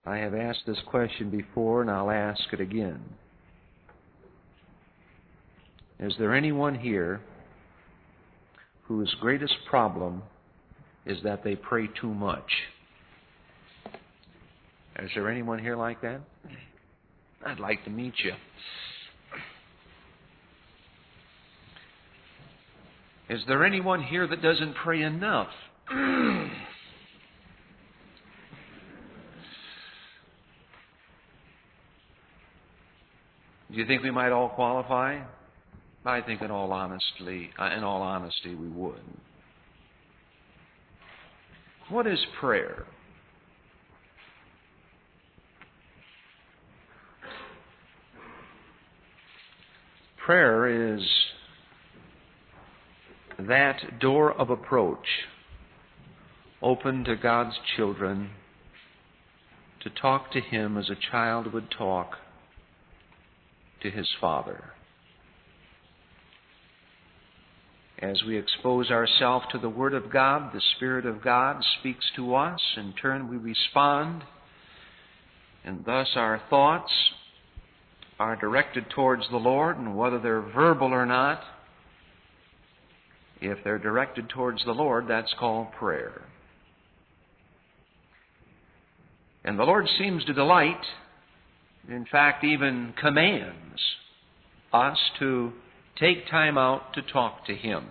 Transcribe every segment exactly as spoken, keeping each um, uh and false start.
I have asked this question before, and I'll ask it again. Is there anyone here whose greatest problem is that they pray too much? Is there anyone here like that? I'd like to meet you. Is there anyone here that doesn't pray enough? Do you think we might all qualify? I think in all honesty, in all honesty, we would. What is prayer? Prayer is that door of approach open to God's children to talk to Him as a child would talk to his Father. As we expose ourselves to the Word of God, the Spirit of God speaks to us. In turn, we respond, and thus our thoughts are directed towards the Lord, and whether they're verbal or not, if they're directed towards the Lord, that's called prayer. And the Lord seems to delight, in fact, even commands us to take time out to talk to Him.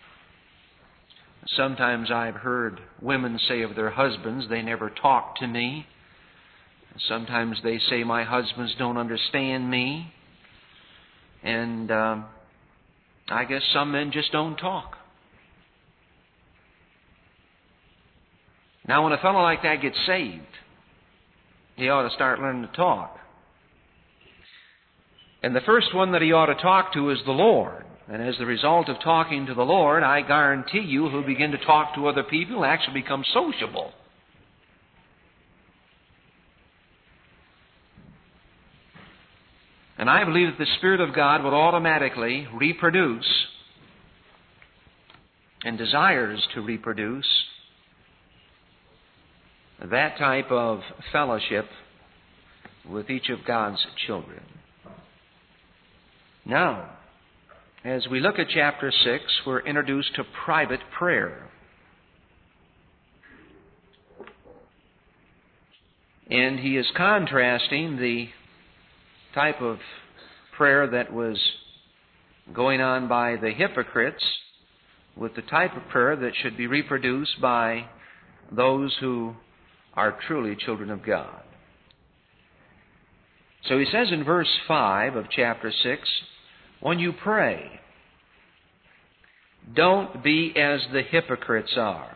Sometimes I've heard women say of their husbands, they never talk to me. Sometimes they say, my husbands don't understand me. And um, I guess some men just don't talk. Now, when a fellow like that gets saved, he ought to start learning to talk. And the first one that he ought to talk to is the Lord. And as the result of talking to the Lord, I guarantee you he'll begin to talk to other people and actually become sociable. And I believe that the Spirit of God will automatically reproduce and desires to reproduce that type of fellowship with each of God's children. Now, as we look at chapter six, we're introduced to private prayer. And he is contrasting the type of prayer that was going on by the hypocrites with the type of prayer that should be reproduced by those who are truly children of God. So he says in verse five of chapter six, when you pray, don't be as the hypocrites are.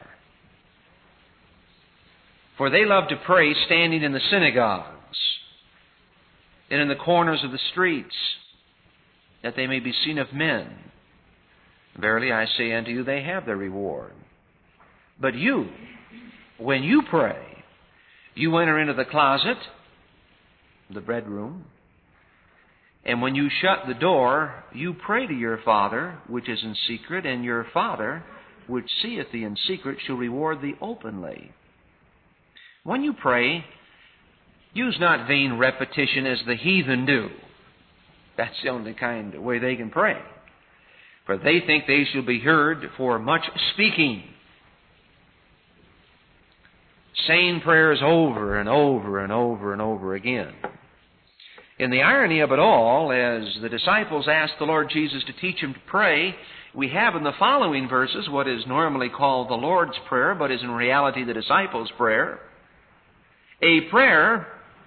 For they love to pray standing in the synagogues and in the corners of the streets, that they may be seen of men. Verily I say unto you, they have their reward. But you, when you pray, you enter into the closet, the bedroom, and when you shut the door, you pray to your Father, which is in secret, and your Father, which seeth thee in secret, shall reward thee openly. When you pray, use not vain repetition as the heathen do. That's the only kind of way they can pray. For they think they shall be heard for much speaking, saying prayers over and over and over and over again. And the irony of it all, as the disciples asked the Lord Jesus to teach them to pray, we have in the following verses what is normally called the Lord's Prayer, but is in reality the disciples' prayer. A prayer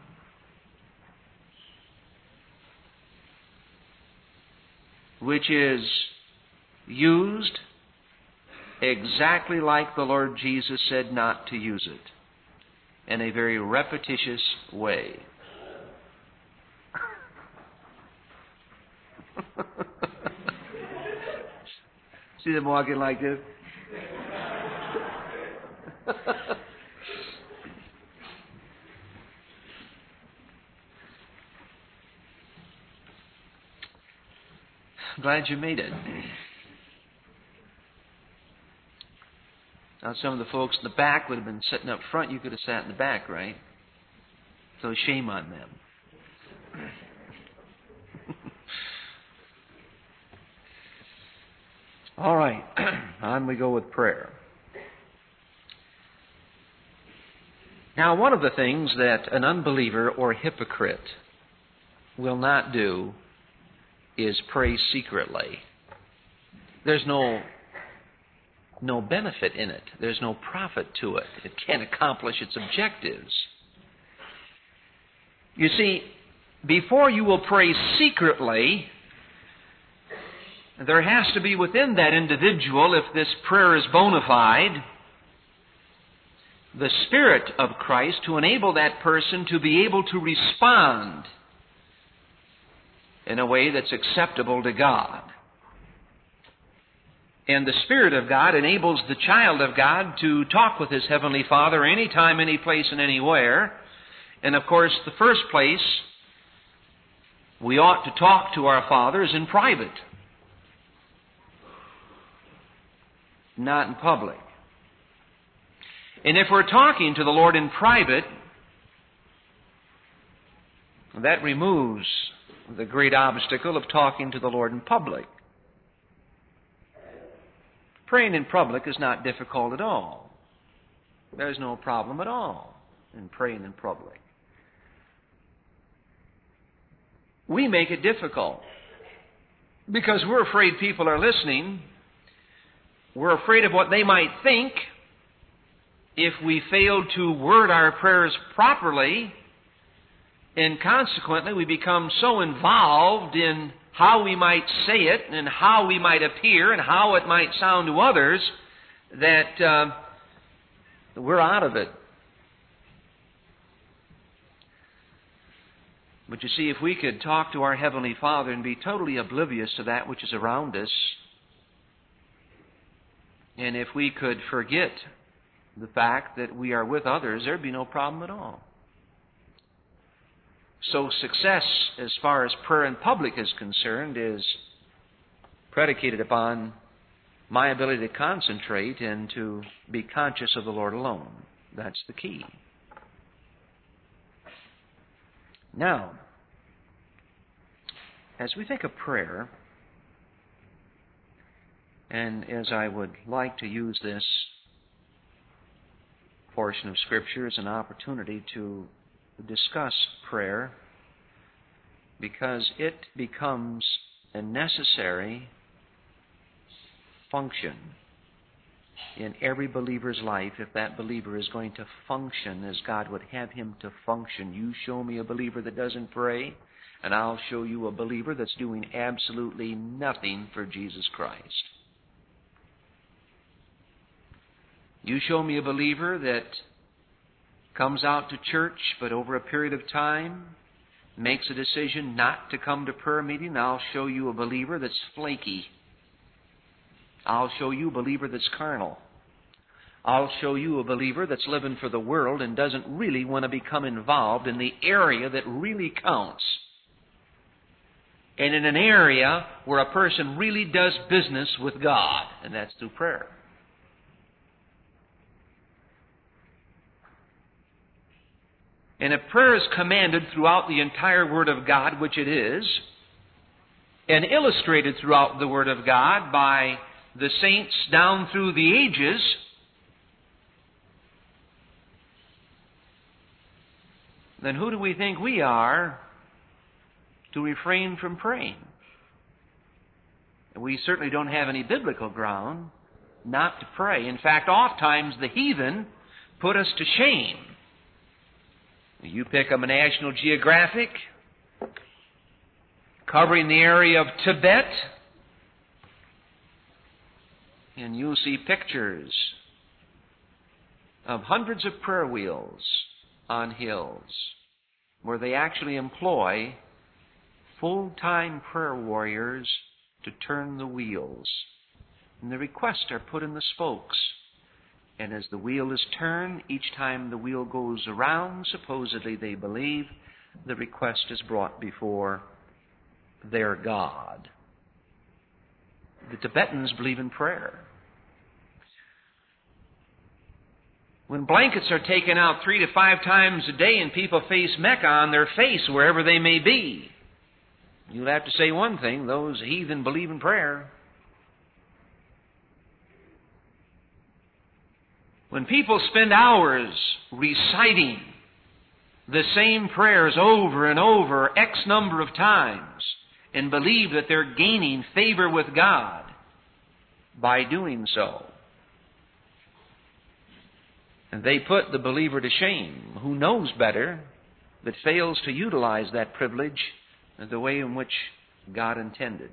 which is used exactly like the Lord Jesus said not to use it, in a very repetitious way. See them walking like this? I'm glad you made it. Now, some of the folks in the back would have been sitting up front. You could have sat in the back, right? So shame on them. All right, on we go with prayer. Now, one of the things that an unbeliever or hypocrite will not do is pray secretly. There's no, no benefit in it. There's no profit to it. It can't accomplish its objectives. You see, before you will pray secretly, there has to be within that individual, if this prayer is bona fide, the Spirit of Christ to enable that person to be able to respond in a way that's acceptable to God. And the Spirit of God enables the child of God to talk with his Heavenly Father anytime, any place, and anywhere. And of course, the first place we ought to talk to our Father is in private, not in public. And if we're talking to the Lord in private, that removes the great obstacle of talking to the Lord in public. Praying in public is not difficult at all. There's no problem at all in praying in public. We make it difficult because we're afraid people are listening. We're afraid of what they might think if we fail to word our prayers properly, and consequently we become so involved in how we might say it and how we might appear and how it might sound to others that uh, we're out of it. But you see, if we could talk to our Heavenly Father and be totally oblivious to that which is around us, and if we could forget the fact that we are with others, there'd be no problem at all. So success as far as prayer in public is concerned is predicated upon my ability to concentrate and to be conscious of the Lord alone. That's the key. Now, as we think of prayer, and as I would like to use this portion of Scripture as an opportunity to discuss prayer, because it becomes a necessary function in every believer's life if that believer is going to function as God would have him to function. You show me a believer that doesn't pray, and I'll show you a believer that's doing absolutely nothing for Jesus Christ. You show me a believer that comes out to church, but over a period of time makes a decision not to come to prayer meeting, I'll show you a believer that's flaky. I'll show you a believer that's carnal. I'll show you a believer that's living for the world and doesn't really want to become involved in the area that really counts. And in an area where a person really does business with God, and that's through prayer. And if prayer is commanded throughout the entire Word of God, which it is, and illustrated throughout the Word of God by the saints down through the ages, then who do we think we are to refrain from praying? We certainly don't have any biblical ground not to pray. In fact, oftentimes the heathen put us to shame. You pick up a National Geographic covering the area of Tibet, and you'll see pictures of hundreds of prayer wheels on hills where they actually employ full-time prayer warriors to turn the wheels. And the requests are put in the spokes. And as the wheel is turned, each time the wheel goes around, supposedly they believe, the request is brought before their God. The Tibetans believe in prayer. When blankets are taken out three to five times a day and people face Mecca on their face wherever they may be, you'll have to say one thing: those heathen believe in prayer. When people spend hours reciting the same prayers over and over X number of times and believe that they're gaining favor with God by doing so, and they put the believer to shame who knows better but fails to utilize that privilege in the way in which God intended.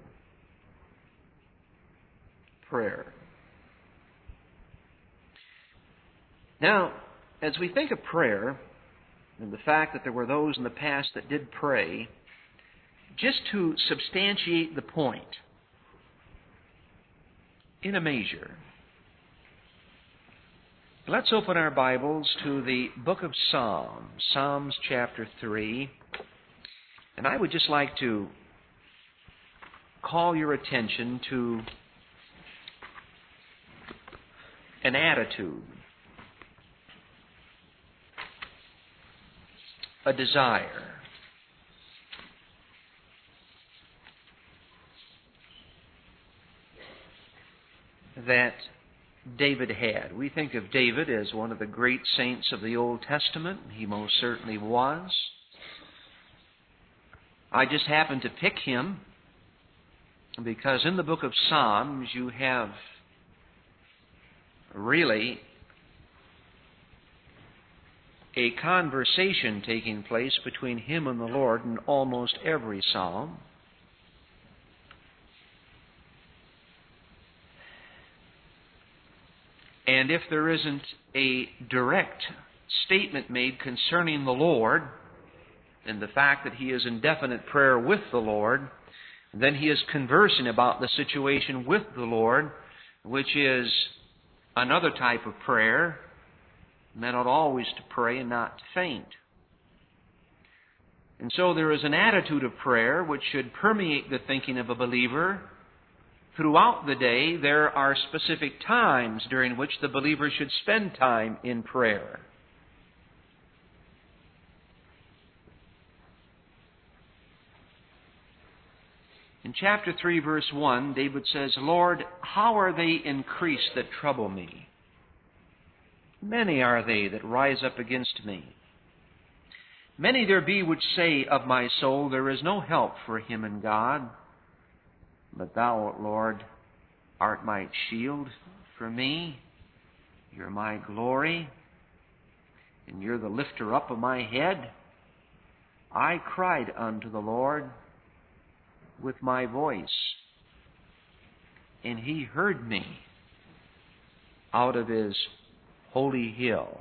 Prayer. Now, as we think of prayer and the fact that there were those in the past that did pray, just to substantiate the point in a measure, let's open our Bibles to the book of Psalms, Psalms chapter three. And I would just like to call your attention to an attitude, a desire that David had. We think of David as one of the great saints of the Old Testament. He most certainly was. I just happened to pick him because in the book of Psalms you have really a conversation taking place between him and the Lord in almost every psalm. And if there isn't a direct statement made concerning the Lord and the fact that he is in definite prayer with the Lord, then he is conversing about the situation with the Lord, which is another type of prayer. Men ought always to pray and not to faint. And so there is an attitude of prayer which should permeate the thinking of a believer. Throughout the day, there are specific times during which the believer should spend time in prayer. In chapter three, verse one, David says, "Lord, how are they increased that trouble me? Many are they that rise up against me. Many there be which say of my soul, there is no help for him in God. But thou, Lord, art my shield for me. You're my glory, and you're the lifter up of my head. I cried unto the Lord with my voice, and he heard me out of his holy hill.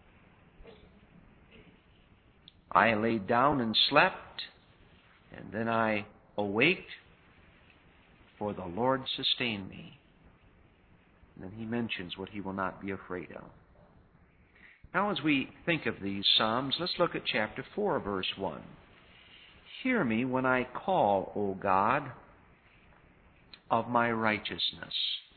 I laid down and slept, and then I awaked, for the Lord sustained me." And then he mentions what he will not be afraid of. Now, as we think of these Psalms, let's look at chapter four, verse one. "Hear me when I call, O God, of my righteousness."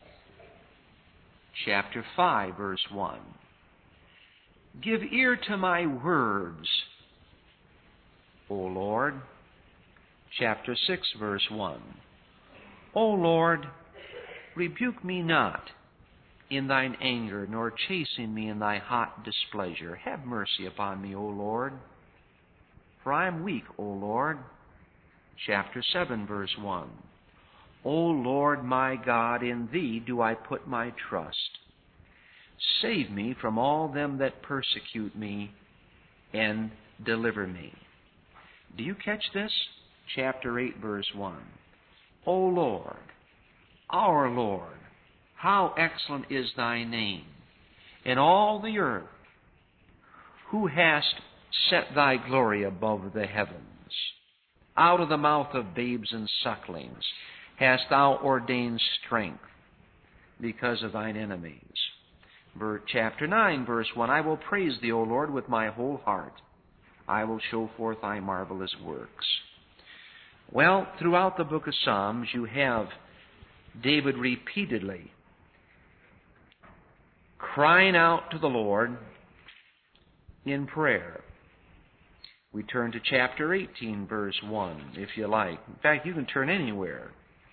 Chapter five, verse one. "Give ear to my words, O Lord." Chapter six, verse one. "O Lord, rebuke me not in thine anger, nor chasten me in thy hot displeasure. Have mercy upon me, O Lord, for I am weak, O Lord." Chapter seven, verse one. "O Lord my God, in thee do I put my trust. Save me from all them that persecute me, and deliver me." Do you catch this? Chapter eight, verse one. "O Lord, our Lord, how excellent is thy name in all the earth, who hast set thy glory above the heavens. Out of the mouth of babes and sucklings hast thou ordained strength because of thine enemies." Chapter nine, verse one. "I will praise thee, O Lord, with my whole heart. I will show forth thy marvelous works." Well, throughout the book of Psalms, you have David repeatedly crying out to the Lord in prayer. We turn to chapter eighteen, verse one, if you like. In fact, you can turn anywhere.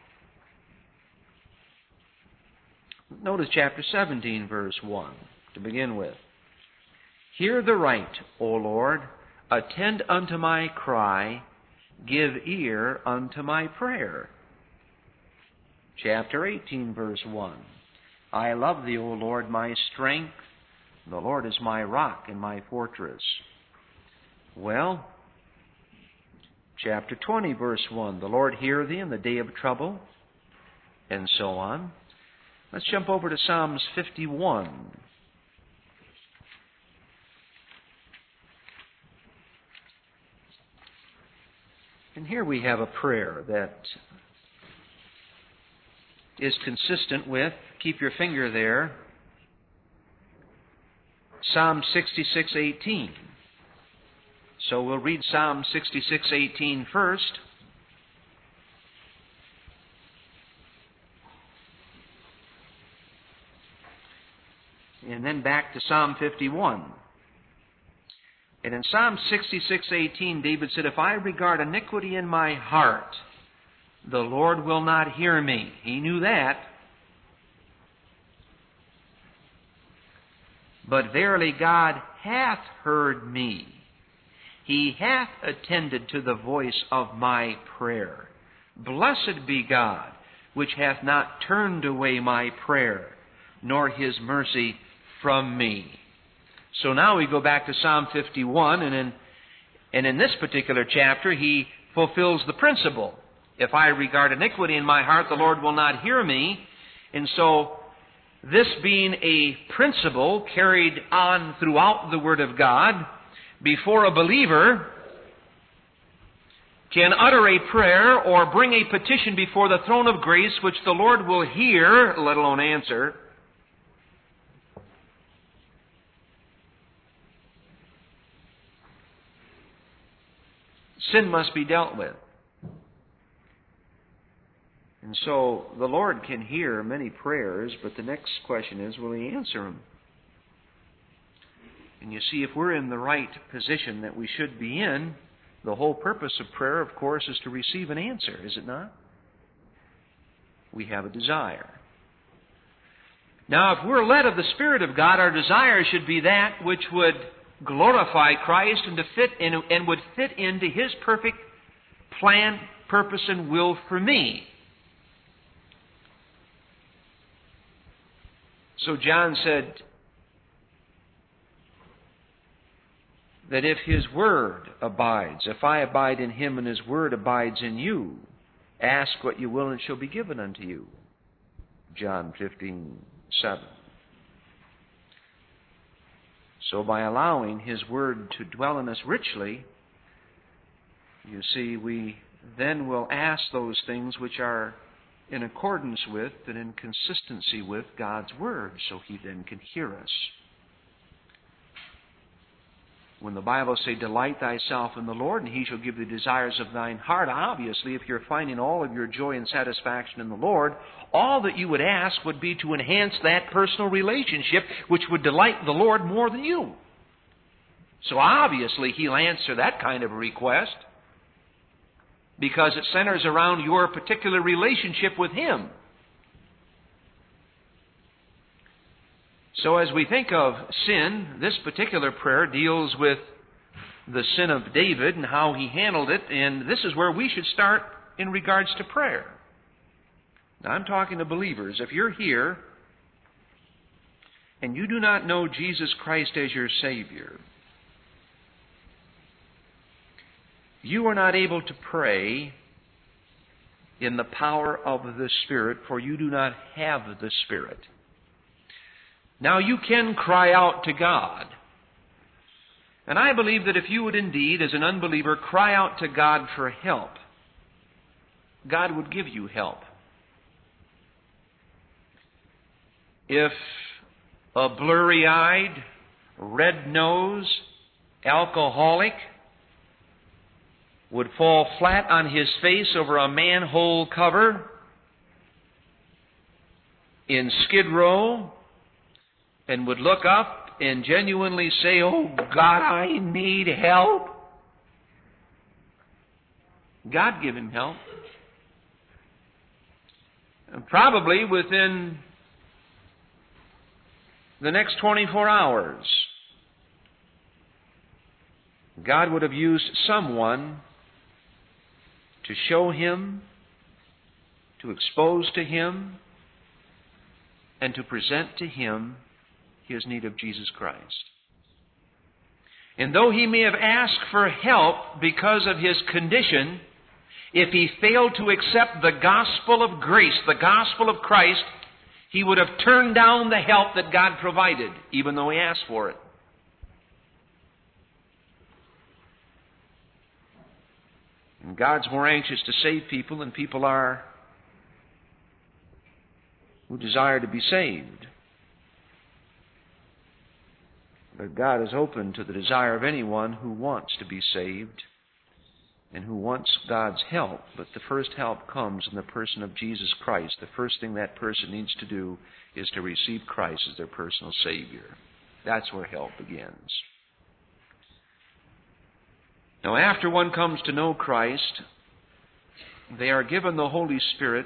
Notice chapter seventeen, verse one, to begin with. Hear the right, O Lord, attend unto my cry, give ear unto my prayer. Chapter eighteen, verse one. I love thee, O Lord, my strength. The Lord is my rock and my fortress. Well, chapter twenty, verse one. The Lord hear thee in the day of trouble, and so on. Let's jump over to Psalms fifty-one. And here we have a prayer that is consistent with, keep your finger there, Psalm sixty-six eighteen. So we'll read Psalm sixty-six eighteen first. And then back to Psalm fifty-one. And in Psalm sixty-six eighteen, David said, if I regard iniquity in my heart, the Lord will not hear me. He knew that. But verily God hath heard me. He hath attended to the voice of my prayer. Blessed be God, which hath not turned away my prayer, nor his mercy from me. So now we go back to Psalm fifty-one, and in, and in this particular chapter, he fulfills the principle. If I regard iniquity in my heart, the Lord will not hear me. And so, this being a principle carried on throughout the Word of God, before a believer can utter a prayer or bring a petition before the throne of grace, which the Lord will hear, let alone answer, sin must be dealt with. And so the Lord can hear many prayers, but the next question is, will He answer them? And you see, if we're in the right position that we should be in, the whole purpose of prayer, of course, is to receive an answer, is it not? We have a desire. Now, if we're led of the Spirit of God, our desire should be that which would glorify Christ and to fit in, and would fit into His perfect plan, purpose, and will for me. So John said that if His Word abides, if I abide in Him and His Word abides in you, ask what you will and it shall be given unto you. John fifteen seven. So by allowing His Word to dwell in us richly, you see, we then will ask those things which are in accordance with and in consistency with God's Word, so He then can hear us. When the Bible says, delight thyself in the Lord, and He shall give thee desires of thine heart, obviously, if you're finding all of your joy and satisfaction in the Lord, all that you would ask would be to enhance that personal relationship, which would delight the Lord more than you. So obviously, He'll answer that kind of a request, because it centers around your particular relationship with Him. So as we think of sin, this particular prayer deals with the sin of David and how he handled it, and this is where we should start in regards to prayer. Now, I'm talking to believers. If you're here and you do not know Jesus Christ as your Savior, you are not able to pray in the power of the Spirit, for you do not have the Spirit. Now, you can cry out to God. And I believe that if you would indeed, as an unbeliever, cry out to God for help, God would give you help. If a blurry-eyed, red-nosed alcoholic would fall flat on his face over a manhole cover in Skid Row and would look up and genuinely say, "Oh God, I need help," God give him help. And probably within the next twenty-four hours, God would have used someone to show him, to expose to him, and to present to him his need of Jesus Christ. And though he may have asked for help because of his condition, if he failed to accept the gospel of grace, the gospel of Christ, he would have turned down the help that God provided, even though he asked for it. And God's more anxious to save people than people are who desire to be saved. But God is open to the desire of anyone who wants to be saved and who wants God's help. But the first help comes in the person of Jesus Christ. The first thing that person needs to do is to receive Christ as their personal Savior. That's where help begins. Now, after one comes to know Christ, they are given the Holy Spirit,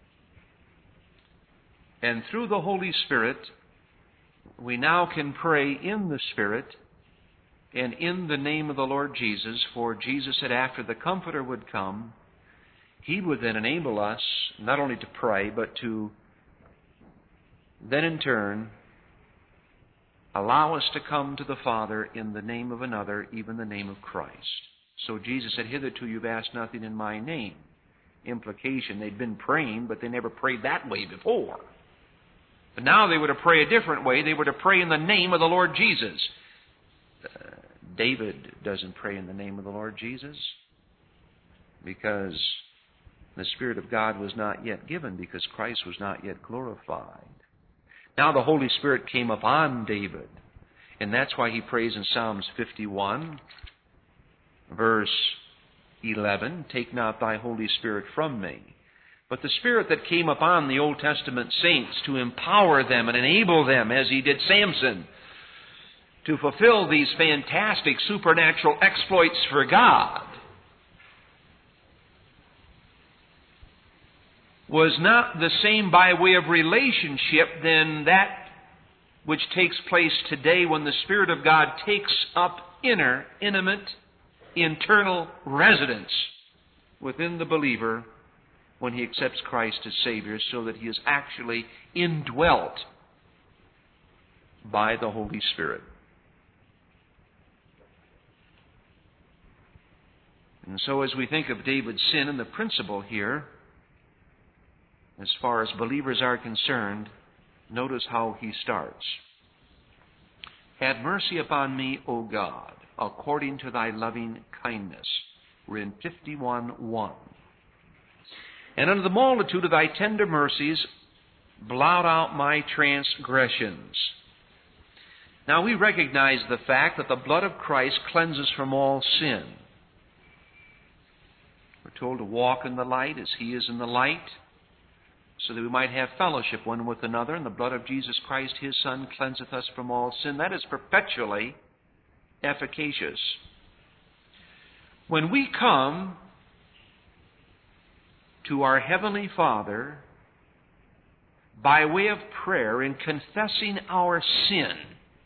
and through the Holy Spirit, we now can pray in the Spirit and in the name of the Lord Jesus, for Jesus said after the Comforter would come, He would then enable us not only to pray, but to then in turn allow us to come to the Father in the name of another, even the name of Christ. So Jesus said, "Hitherto you've asked nothing in my name." Implication, they'd been praying, but they never prayed that way before. But now they were to pray a different way. They were to pray in the name of the Lord Jesus. Uh, David doesn't pray in the name of the Lord Jesus because the Spirit of God was not yet given, because Christ was not yet glorified. Now the Holy Spirit came upon David, and that's why he prays in Psalms fifty-one, verse eleven, "Take not thy Holy Spirit from me." But the Spirit that came upon the Old Testament saints to empower them and enable them, as He did Samson, to fulfill these fantastic supernatural exploits for God, was not the same by way of relationship than that which takes place today when the Spirit of God takes up inner, intimate, internal residence within the believer when he accepts Christ as Savior, so that he is actually indwelt by the Holy Spirit. And so as we think of David's sin and the principle here, as far as believers are concerned, notice how he starts. "Have mercy upon me, O God, according to thy loving kindness." We're in fifty-one one. "And unto the multitude of thy tender mercies, blot out my transgressions." Now we recognize the fact that the blood of Christ cleanses from all sin. We're told to walk in the light as He is in the light, so that we might have fellowship one with another, and the blood of Jesus Christ, His Son, cleanseth us from all sin. That is perpetually efficacious. When we come to our Heavenly Father by way of prayer in confessing our sin,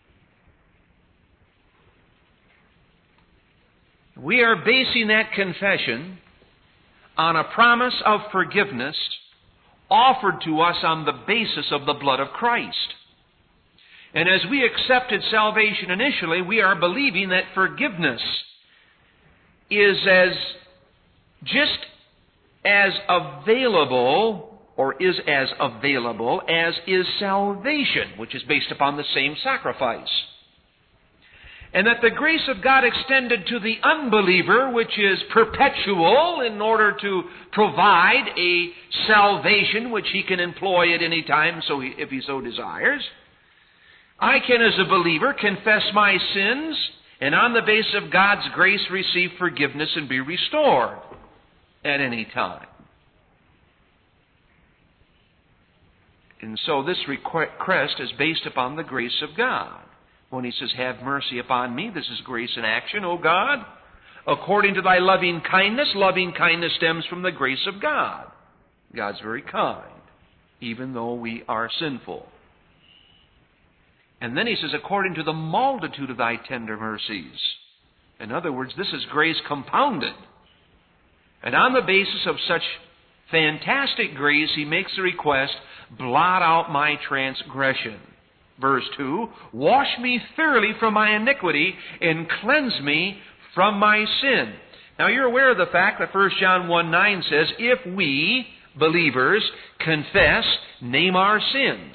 we are basing that confession on a promise of forgiveness offered to us on the basis of the blood of Christ. And as we accepted salvation initially, we are believing that forgiveness is as just as available, or is as available, as is salvation, which is based upon the same sacrifice. And that the grace of God extended to the unbeliever, which is perpetual, in order to provide a salvation which he can employ at any time, so he, if he so desires. I can, as a believer, confess my sins, and on the basis of God's grace receive forgiveness and be restored at any time. And so this request is based upon the grace of God. When he says, have mercy upon me, this is grace in action, O God. According to thy loving kindness, loving kindness stems from the grace of God. God's very kind, even though we are sinful. And then he says, according to the multitude of thy tender mercies. In other words, this is grace compounded. And on the basis of such fantastic grace, he makes the request, blot out my transgression. Verse two, wash me thoroughly from my iniquity and cleanse me from my sin. Now you're aware of the fact that First John one nine says, if we, believers, confess, name our sins.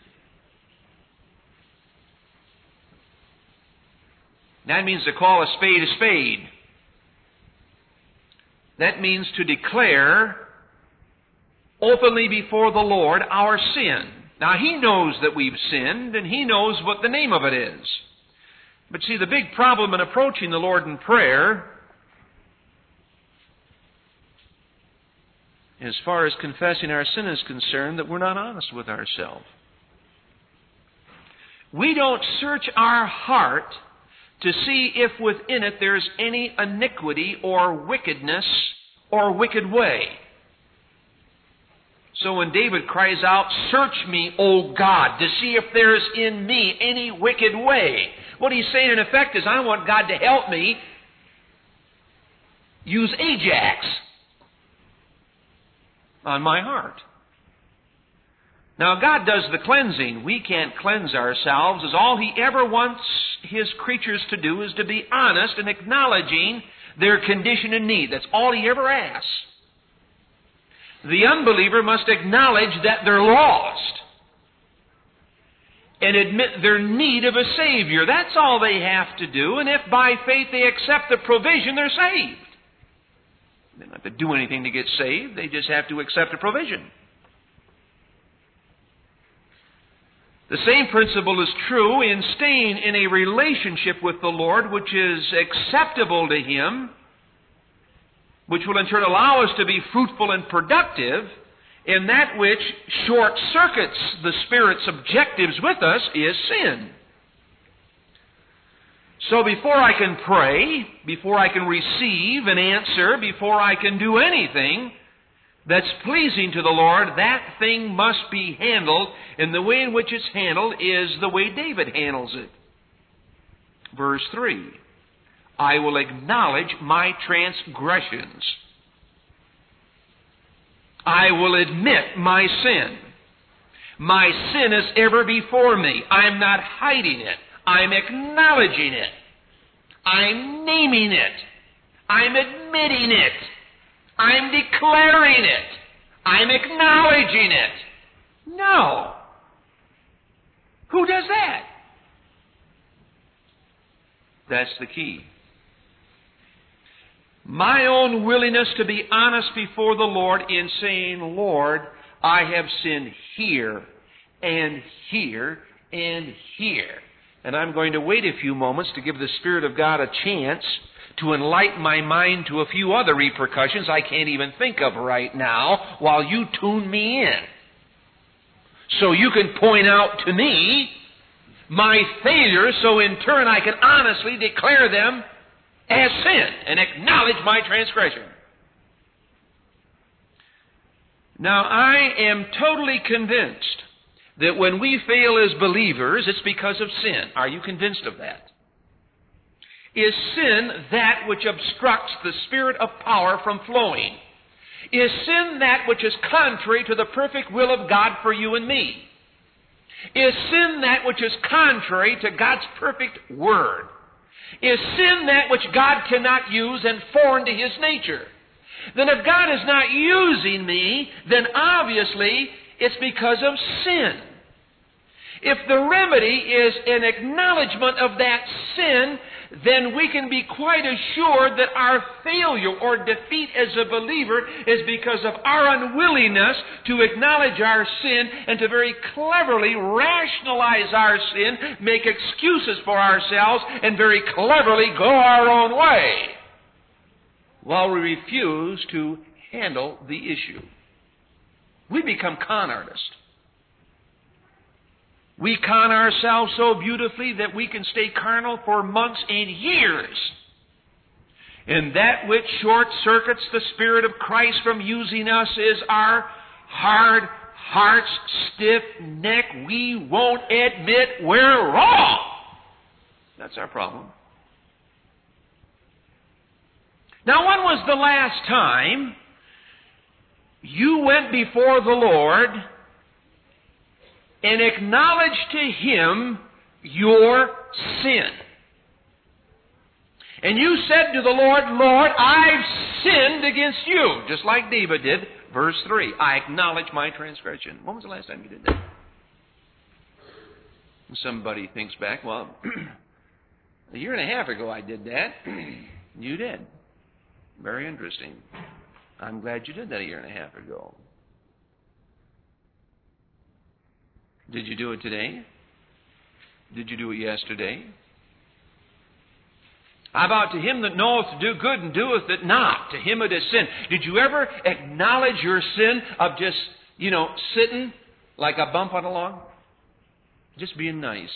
That means to call a spade a spade. That means to declare openly before the Lord our sin. Now, He knows that we've sinned, and He knows what the name of it is. But see, the big problem in approaching the Lord in prayer, as far as confessing our sin is concerned, that we're not honest with ourselves. We don't search our heart to see if within it there's any iniquity or wickedness or wicked way. So when David cries out, search me, O God, to see if there's in me any wicked way, what he's saying in effect is, I want God to help me use Ajax on my heart. Now, God does the cleansing. We can't cleanse ourselves, as all He ever wants His creatures to do is to be honest and acknowledging their condition and need. That's all He ever asks. The unbeliever must acknowledge that they're lost and admit their need of a Savior. That's all they have to do, and if by faith they accept the provision, they're saved. They don't have to do anything to get saved. They just have to accept the provision. The same principle is true in staying in a relationship with the Lord which is acceptable to Him, which will in turn allow us to be fruitful and productive, and that which short-circuits the Spirit's objectives with us is sin. So before I can pray, before I can receive an answer, before I can do anything that's pleasing to the Lord, that thing must be handled, and the way in which it's handled is the way David handles it. Verse three, I will acknowledge my transgressions. I will admit my sin. My sin is ever before me. I'm not hiding it. I'm acknowledging it. I'm naming it. I'm admitting it. I'm declaring it. I'm acknowledging it. No. Who does that? That's the key. My own willingness to be honest before the Lord in saying, Lord, I have sinned here and here and here. And I'm going to wait a few moments to give the Spirit of God a chance to enlighten my mind to a few other repercussions I can't even think of right now while you tune me in. So you can point out to me my failures, so in turn I can honestly declare them as sin and acknowledge my transgression. Now, I am totally convinced that when we fail as believers, it's because of sin. Are you convinced of that? Is sin that which obstructs the Spirit of power from flowing? Is sin that which is contrary to the perfect will of God for you and me? Is sin that which is contrary to God's perfect Word? Is sin that which God cannot use and foreign to His nature? Then if God is not using me, then obviously it's because of sin. If the remedy is an acknowledgement of that sin, then we can be quite assured that our failure or defeat as a believer is because of our unwillingness to acknowledge our sin and to very cleverly rationalize our sin, make excuses for ourselves, and very cleverly go our own way while we refuse to handle the issue. We become con artists. We con ourselves so beautifully that we can stay carnal for months and years. And that which short-circuits the Spirit of Christ from using us is our hard hearts, stiff neck. We won't admit we're wrong. That's our problem. Now, when was the last time you went before the Lord and acknowledged to Him your sin? And you said to the Lord, Lord, I've sinned against you, just like David did. Verse three, I acknowledge my transgression. When was the last time you did that? Somebody thinks back, well, a year and a half ago I did that. You did. Very interesting. I'm glad you did that a year and a half ago. Did you do it today? Did you do it yesterday? How about to him that knoweth to do good and doeth it not, to him it is sin? Did you ever acknowledge your sin of just, you know, sitting like a bump on a log? Just being nice.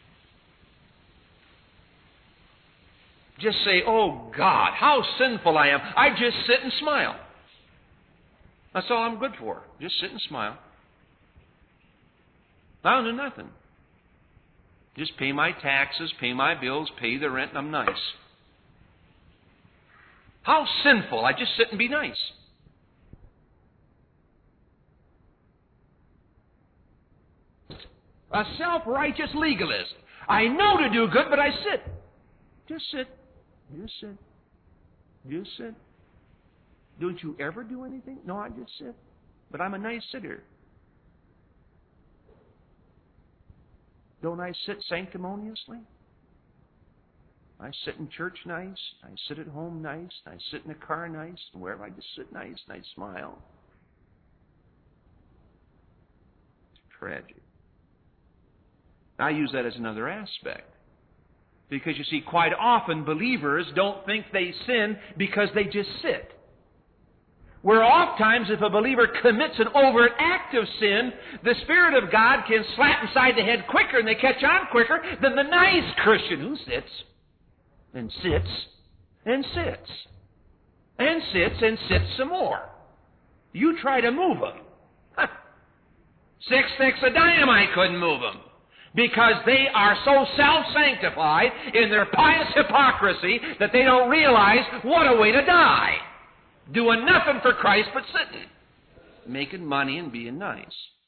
Just say, oh God, how sinful I am. I just sit and smile. That's all I'm good for. Just sit and smile. I don't do nothing. Just pay my taxes, pay my bills, pay the rent, and I'm nice. How sinful. I just sit and be nice. A self-righteous legalist. I know to do good, but I sit. Just sit. Just sit. Just sit. Don't you ever do anything? No, I just sit. But I'm a nice sitter. Don't I sit sanctimoniously? I sit in church nice. I sit at home nice. I sit in the car nice. And wherever I just sit nice and I smile. It's tragic. I use that as another aspect. Because you see, quite often believers don't think they sin because they just sit. Where oftentimes if a believer commits an overt act of sin, the Spirit of God can slap inside the head quicker and they catch on quicker than the nice Christian who sits and sits and sits and sits and sits some more. You try to move them. Huh. Six sticks of dynamite couldn't move them. Because they are so self-sanctified in their pious hypocrisy that they don't realize what a way to die. Doing nothing for Christ but sitting. Making money and being nice.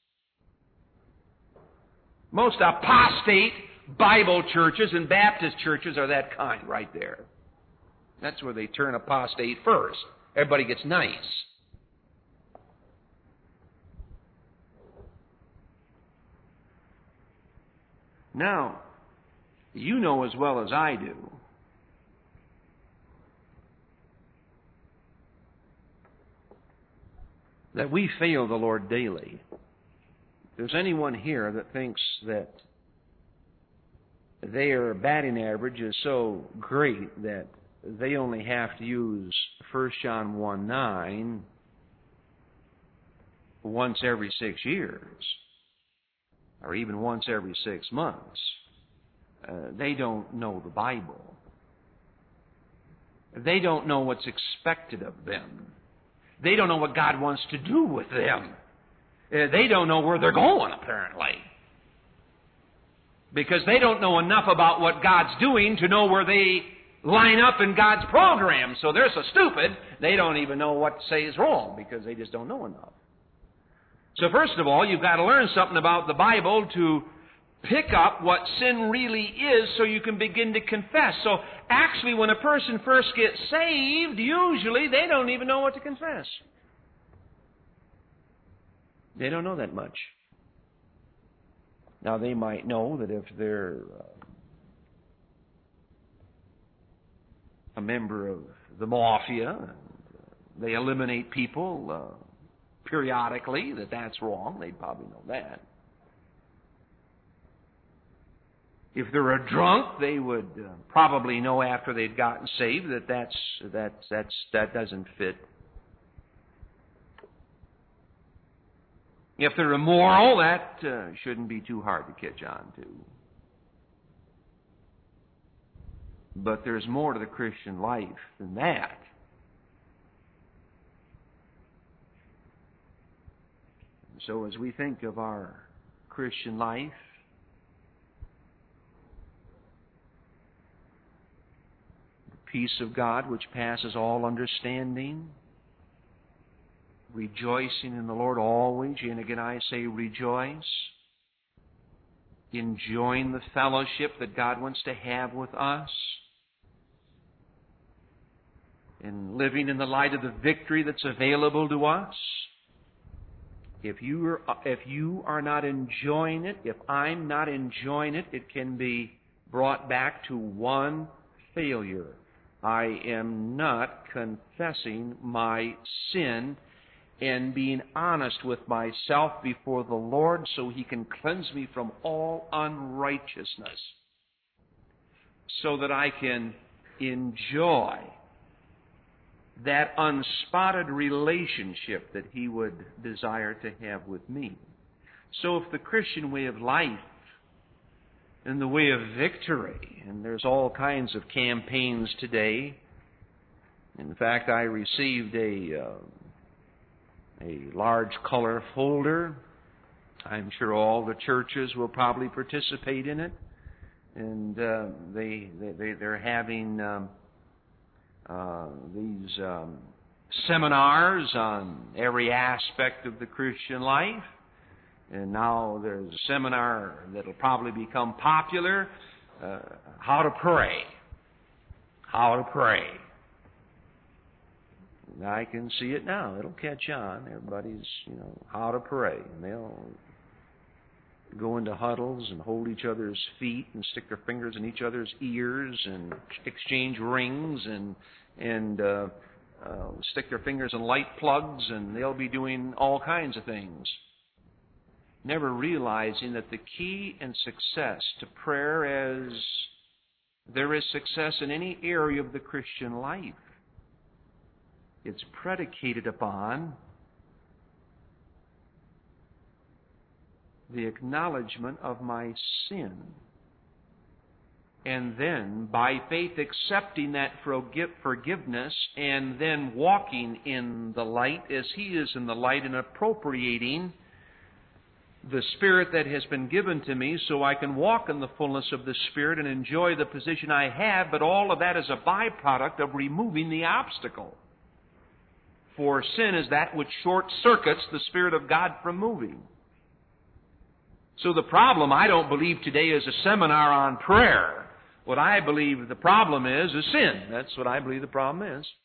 Most apostate Bible churches and Baptist churches are that kind right there. That's where they turn apostate first. Everybody gets nice. Now, you know as well as I do that we fail the Lord daily. If there's anyone here that thinks that their batting average is so great that they only have to use First John one nine once every six years, or even once every six months, uh, they don't know the Bible. They don't know what's expected of them. They don't know what God wants to do with them. Uh, they don't know where they're going, apparently. Because they don't know enough about what God's doing to know where they line up in God's program. So they're so stupid, they don't even know what to say is wrong because they just don't know enough. So first of all, you've got to learn something about the Bible to pick up what sin really is so you can begin to confess. So actually, when a person first gets saved, usually they don't even know what to confess. They don't know that much. Now, they might know that if they're uh, a member of the mafia, and they eliminate people uh, periodically, that that's wrong. They'd probably know that. If they're a drunk, they would uh, probably know after they'd gotten saved that that's, that's, that's, that doesn't fit. If they're immoral, that uh, shouldn't be too hard to catch on to. But there's more to the Christian life than that. So as we think of our Christian life, the peace of God which passes all understanding, rejoicing in the Lord always, and again I say rejoice, enjoying the fellowship that God wants to have with us, and living in the light of the victory that's available to us. If you are, if you are not enjoying it, if I'm not enjoying it, it can be brought back to one failure. I am not confessing my sin and being honest with myself before the Lord so He can cleanse me from all unrighteousness, so that I can enjoy that unspotted relationship that He would desire to have with me. So if the Christian way of life and the way of victory, and there's all kinds of campaigns today. In fact, I received a uh, a large color folder. I'm sure all the churches will probably participate in it, and uh, they, they they're having Um, Uh, these um, seminars on every aspect of the Christian life. And now there's a seminar that'll probably become popular, uh, how to pray. How to pray. And I can see it now. It'll catch on. Everybody's, you know, how to pray. And they'll go into huddles and hold each other's feet and stick their fingers in each other's ears and exchange rings and and uh, uh, stick their fingers in light plugs, and they'll be doing all kinds of things, never realizing that the key and success to prayer, as there is success in any area of the Christian life, it's predicated upon the acknowledgement of my sin, and then by faith accepting that forgiveness, and then walking in the light as He is in the light, and appropriating the Spirit that has been given to me so I can walk in the fullness of the Spirit and enjoy the position I have. But all of that is a byproduct of removing the obstacle. For sin is that which short-circuits the Spirit of God from moving. So the problem, I don't believe today, is a seminar on prayer. What I believe the problem is, is sin. That's what I believe the problem is.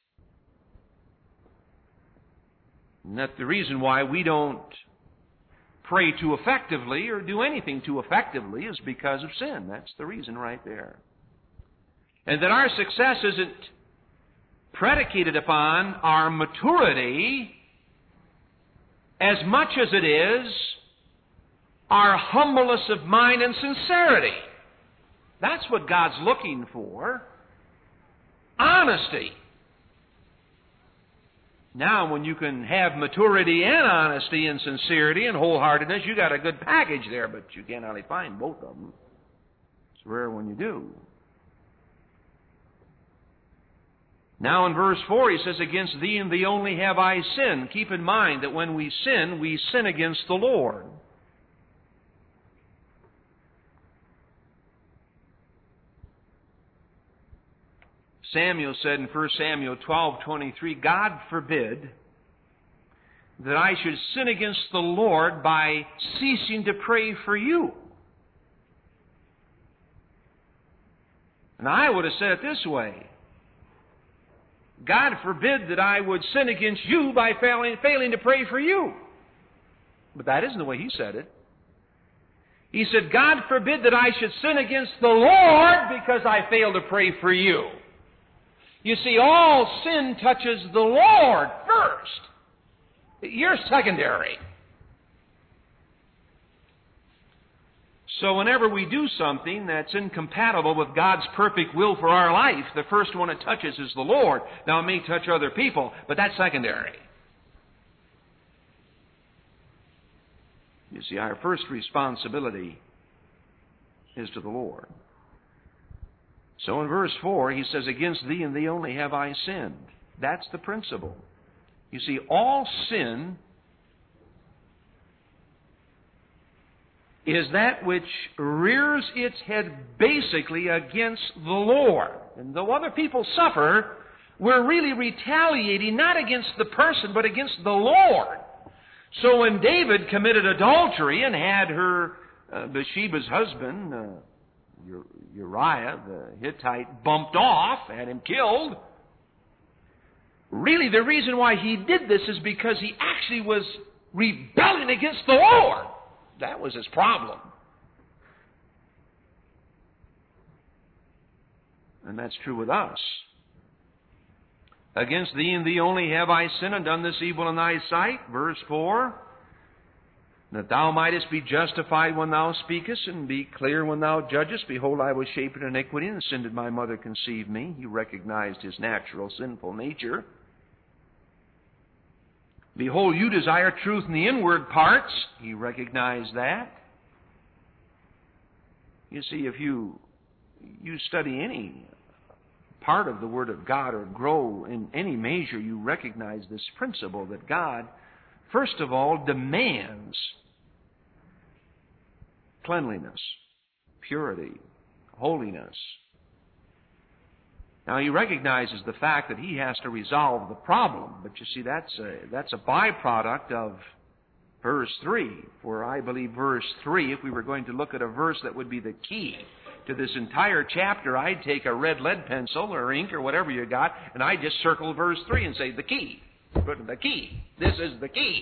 And that the reason why we don't pray too effectively or do anything too effectively is because of sin. That's the reason right there. And that our success isn't predicated upon our maturity as much as it is our humbleness of mind and sincerity. That's what God's looking for. Honesty. Now, when you can have maturity and honesty and sincerity and wholeheartedness, you got a good package there, but you can't hardly find both of them. It's rare when you do. Now in verse four he says, against thee and thee only have I sinned. Keep in mind that when we sin, we sin against the Lord. Samuel said in First Samuel twelve twenty-three, God forbid that I should sin against the Lord by ceasing to pray for you. And I would have said it this way. God forbid that I would sin against you by failing, failing to pray for you. But that isn't the way he said it. He said, God forbid that I should sin against the Lord because I failed to pray for you. You see, all sin touches the Lord first. You're secondary. So whenever we do something that's incompatible with God's perfect will for our life, the first one it touches is the Lord. Now, it may touch other people, but that's secondary. You see, our first responsibility is to the Lord. So in verse four, he says, against thee and thee only have I sinned. That's the principle. You see, all sin is that which rears its head basically against the Lord. And though other people suffer, we're really retaliating not against the person, but against the Lord. So when David committed adultery and had her, uh, Bathsheba's husband, uh, Uriah, the Hittite, bumped off, had him killed, really the reason why he did this is because he actually was rebelling against the Lord. That was his problem. And that's true with us. Against thee and thee only have I sinned and done this evil in thy sight. Verse four. That thou mightest be justified when thou speakest, and be clear when thou judgest. Behold, I was shapen in iniquity, and sin did my mother conceive me. He recognized his natural sinful nature. Behold, you desire truth in the inward parts. He recognized that. You see, if you you study any part of the Word of God or grow in any measure, you recognize this principle that God, first of all, demands cleanliness, purity, holiness. Now, he recognizes the fact that he has to resolve the problem, but you see, that's a, that's a byproduct of verse three. For I believe verse three, if we were going to look at a verse that would be the key to this entire chapter, I'd take a red lead pencil or ink or whatever you got, and I'd just circle verse three and say, the key. The key. This is the key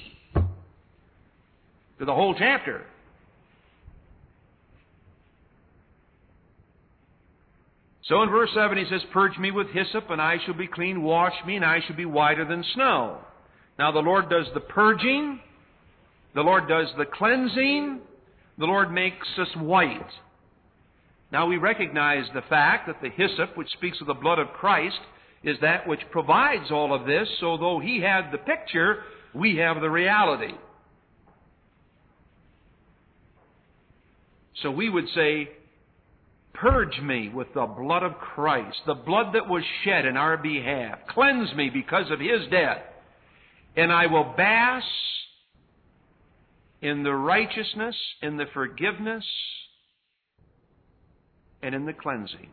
to the whole chapter. So in verse seven he says, purge me with hyssop, and I shall be clean. Wash me, and I shall be whiter than snow. Now the Lord does the purging. The Lord does the cleansing. The Lord makes us white. Now we recognize the fact that the hyssop, which speaks of the blood of Christ, is that which provides all of this. So though he had the picture, we have the reality. So we would say, purge me with the blood of Christ, the blood that was shed in our behalf. Cleanse me because of his death. And I will bask in the righteousness, in the forgiveness, and in the cleansing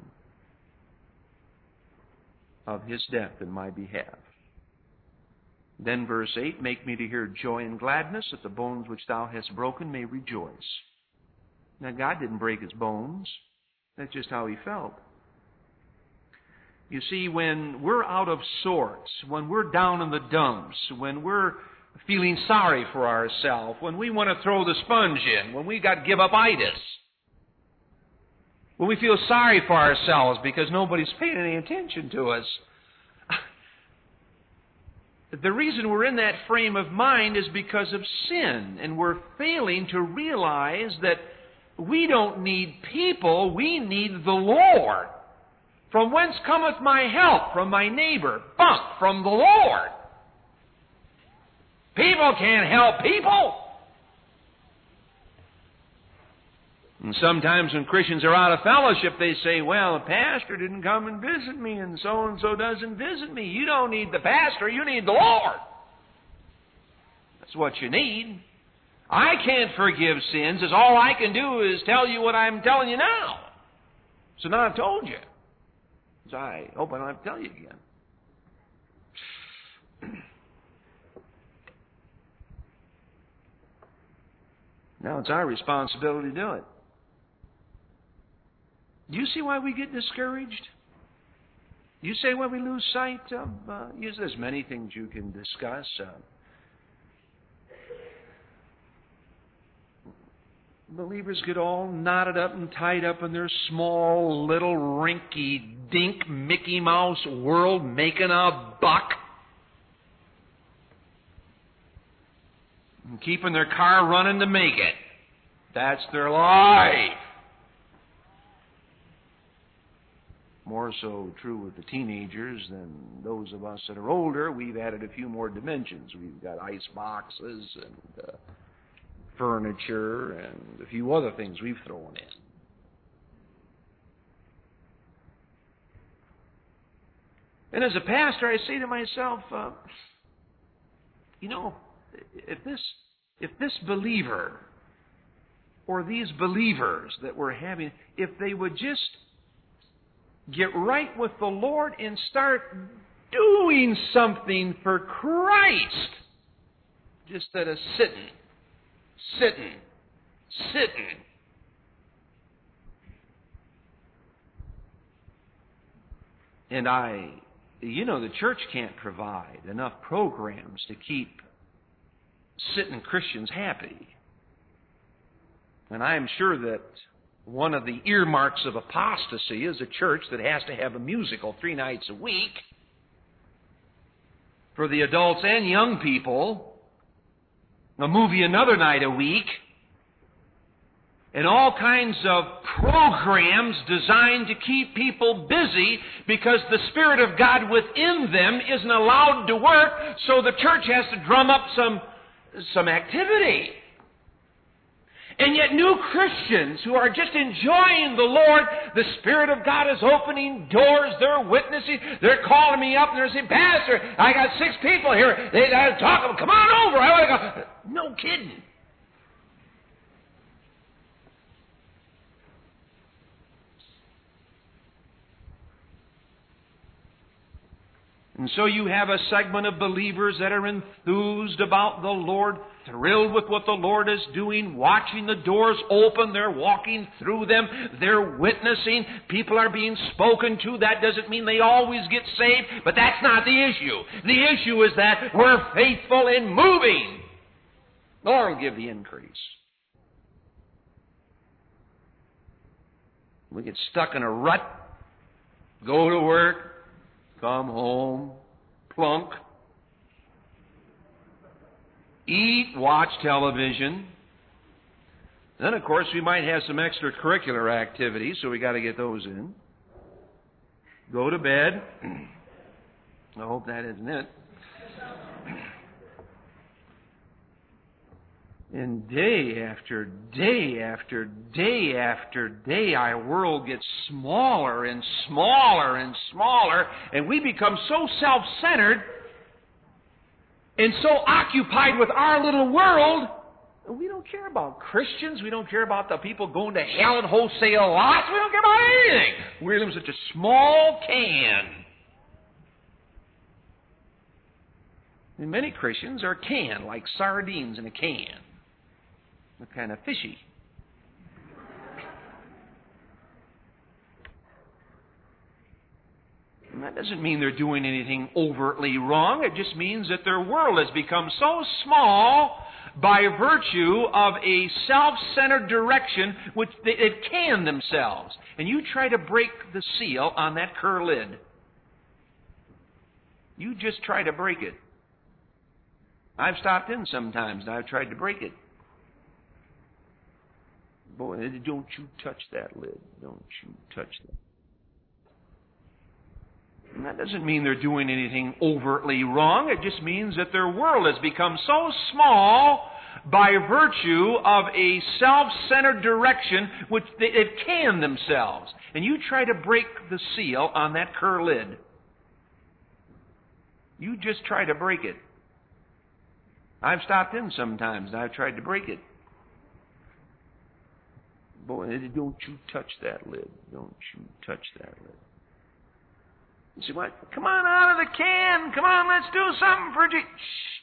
of his death in my behalf. Then verse eight, make me to hear joy and gladness, that the bones which thou hast broken may rejoice. Now God didn't break his bones. That's just how he felt. You see, when we're out of sorts, when we're down in the dumps, when we're feeling sorry for ourselves, when we want to throw the sponge in, when we got give up itis, when we feel sorry for ourselves because nobody's paying any attention to us, the reason we're in that frame of mind is because of sin, and we're failing to realize that we don't need people, we need the Lord. From whence cometh my help? From my neighbor. Bunk, from the Lord. People can't help people. And sometimes when Christians are out of fellowship, they say, well, the pastor didn't come and visit me, and so-and-so doesn't visit me. You don't need the pastor, you need the Lord. That's what you need. I can't forgive sins, as all I can do is tell you what I'm telling you now. So now I've told you. So I hope I don't have to tell you again. Now it's our responsibility to do it. Do you see why we get discouraged? You say why we lose sight of... Uh, yes, there's many things you can discuss. Uh, Believers get all knotted up and tied up in their small, little, rinky-dink Mickey Mouse world, making a buck. And keeping their car running to make it. That's their life. More so true with the teenagers than those of us that are older. We've added a few more dimensions. We've got ice boxes and... Uh, furniture and a few other things we've thrown in. And as a pastor, I say to myself, uh, you know, if this if this believer or these believers that we're having, if they would just get right with the Lord and start doing something for Christ, just instead of sitting, sitting, sitting. And I, you know, the church can't provide enough programs to keep sitting Christians happy. And I am sure that one of the earmarks of apostasy is a church that has to have a musical three nights a week for the adults and young people, a movie another night a week, and all kinds of programs designed to keep people busy because the Spirit of God within them isn't allowed to work, so the church has to drum up some, some activity. And yet new Christians who are just enjoying the Lord, the Spirit of God is opening doors, they're witnessing, they're calling me up and they're saying, Pastor, I got six people here, they got to talk to them, come on over, I want to go. No kidding. And so you have a segment of believers that are enthused about the Lord, thrilled with what the Lord is doing, watching the doors open, they're walking through them, they're witnessing, people are being spoken to. That doesn't mean they always get saved, but that's not the issue. The issue is that we're faithful in moving. The Lord will give the increase. We get stuck in a rut, go to work, come home, plunk, eat, watch television. Then, of course, we might have some extracurricular activities, so we got to get those in. Go to bed. I hope that isn't it. And day after day after day after day, our world gets smaller and smaller and smaller, and we become so self-centered and so occupied with our little world, we don't care about Christians. We don't care about the people going to hell in wholesale lots. We don't care about anything. We live in such a small can. And many Christians are canned, like sardines in a can. They're kind of fishy. And that doesn't mean they're doing anything overtly wrong. It just means that their world has become so small by virtue of a self-centered direction which they have canned themselves. And you try to break the seal on that cur lid. You just try to break it. I've stopped in sometimes and I've tried to break it. Boy, don't you touch that lid. Don't you touch that. And that doesn't mean they're doing anything overtly wrong. It just means that their world has become so small by virtue of a self-centered direction which they have canned themselves. And you try to break the seal on that cur lid. You just try to break it. I've stopped in sometimes and I've tried to break it. Boy, don't you touch that lid. Don't you touch that lid. You say, what? Come on out of the can. Come on, let's do something for Jesus.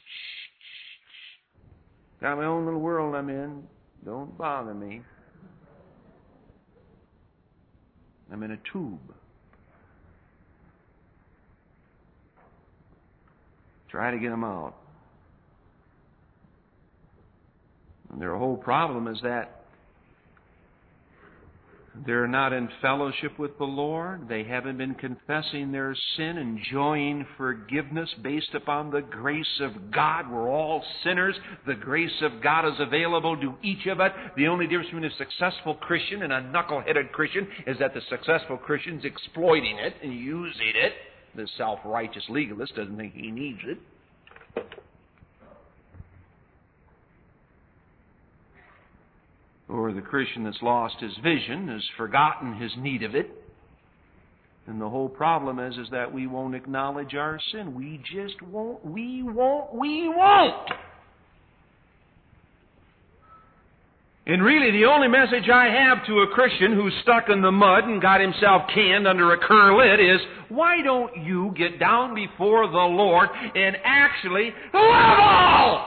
Got my own little world I'm in. Don't bother me. I'm in a tube. Try to get them out. And their whole problem is that they're not in fellowship with the Lord. They haven't been confessing their sin, enjoying forgiveness based upon the grace of God. We're all sinners. The grace of God is available to each of us. The only difference between a successful Christian and a knuckle-headed Christian is that the successful Christian's exploiting it and using it. The self-righteous legalist doesn't think he needs it. Or the Christian that's lost his vision, has forgotten his need of it. And the whole problem is, is that we won't acknowledge our sin. We just won't, we won't, we won't. And really, the only message I have to a Christian who's stuck in the mud and got himself canned under a curlit is, why don't you get down before the Lord and actually level?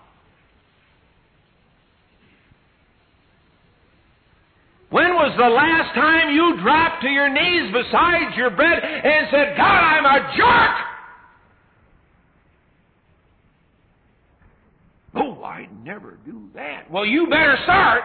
When was the last time you dropped to your knees beside your bed and said, God, I'm a jerk? Oh, I never do that. Well, you better start.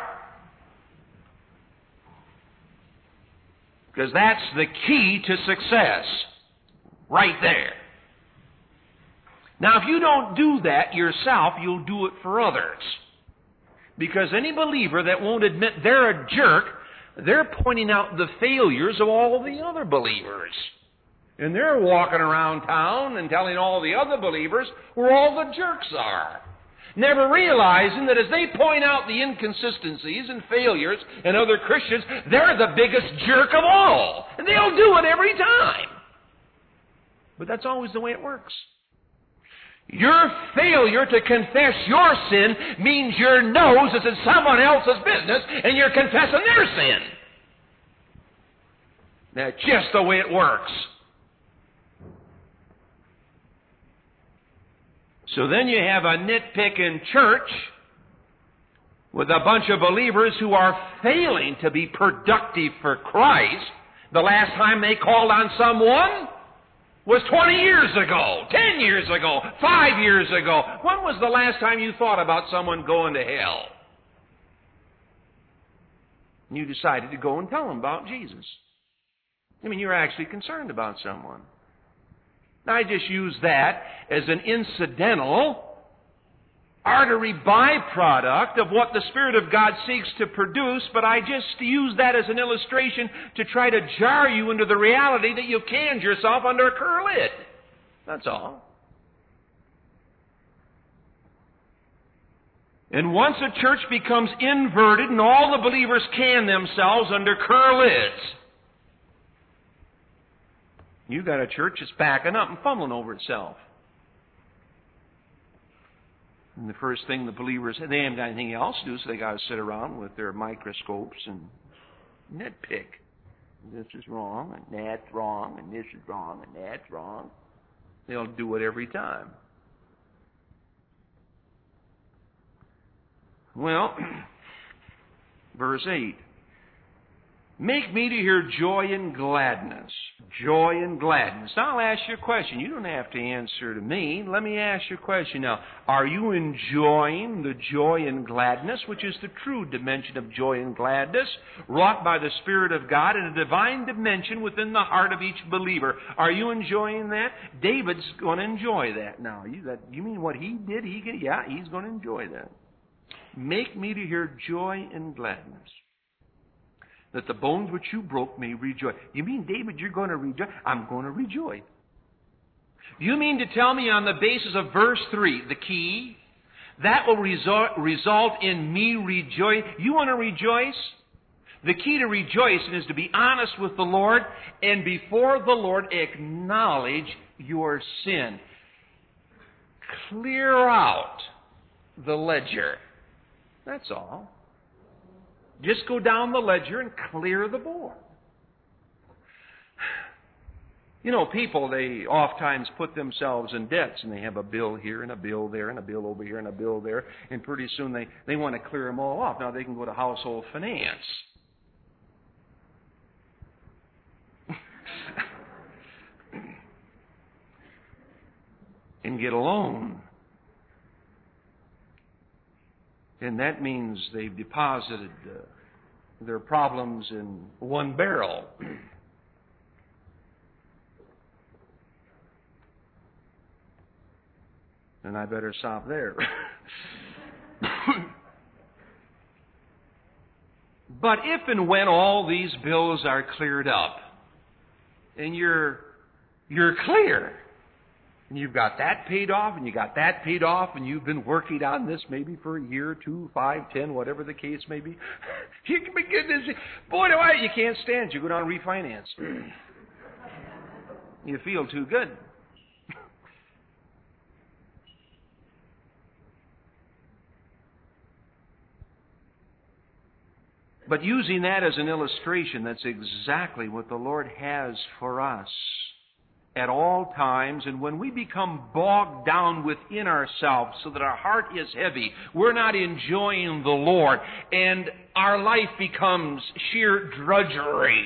Because that's the key to success. Right there. Now, if you don't do that yourself, you'll do it for others. Because any believer that won't admit they're a jerk, they're pointing out the failures of all the other believers. And they're walking around town and telling all the other believers where all the jerks are. Never realizing that as they point out the inconsistencies and failures in other Christians, they're the biggest jerk of all. And they'll do it every time. But that's always the way it works. Your failure to confess your sin means your nose is in someone else's business and you're confessing their sin. That's just the way it works. So then you have a nitpicking church with a bunch of believers who are failing to be productive for Christ. The last time they called on someone was twenty years ago, ten years ago, five years ago. When was the last time you thought about someone going to hell? And you decided to go and tell them about Jesus. I mean, you're actually concerned about someone. Now, I just use that as an incidental, artery byproduct of what the Spirit of God seeks to produce, but I just use that as an illustration to try to jar you into the reality that you've canned yourself under a curlid. That's all. And once a church becomes inverted and all the believers can themselves under curlids, you got a church that's backing up and fumbling over itself. And the first thing the believers, they haven't got anything else to do, so they got to sit around with their microscopes and nitpick. This is wrong, and that's wrong, and this is wrong, and that's wrong. They'll do it every time. Well, verse eight. Make me to hear joy and gladness. Joy and gladness. Now I'll ask you a question. You don't have to answer to me. Let me ask you a question now. Are you enjoying the joy and gladness, which is the true dimension of joy and gladness, wrought by the Spirit of God in a divine dimension within the heart of each believer? Are you enjoying that? David's going to enjoy that now. You, that, you mean what he did? He can, yeah, he's going to enjoy that. Make me to hear joy and gladness, that the bones which you broke may rejoice. You mean, David, you're going to rejoice? I'm going to rejoice. You mean to tell me on the basis of verse three, the key, that will result, result in me rejoice? You want to rejoice? The key to rejoicing is to be honest with the Lord and before the Lord acknowledge your sin. Clear out the ledger. That's all. Just go down the ledger and clear the board. You know, people, they oftentimes put themselves in debts, and they have a bill here and a bill there and a bill over here and a bill there, and pretty soon they, they want to clear them all off. Now they can go to household finance. and get a loan. And that means they've deposited uh, their problems in one barrel. And I better stop there. But if and when all these bills are cleared up, and you're you're clear, And you've got that paid off, and you got that paid off, and you've been working on this maybe for a year, two, five, ten, whatever the case may be. You can begin to, boy, do I, you can't stand it. You go down and refinance. You feel too good. But using that as an illustration, that's exactly what the Lord has for us at all times. And when we become bogged down within ourselves so that our heart is heavy, we're not enjoying the Lord, and our life becomes sheer drudgery.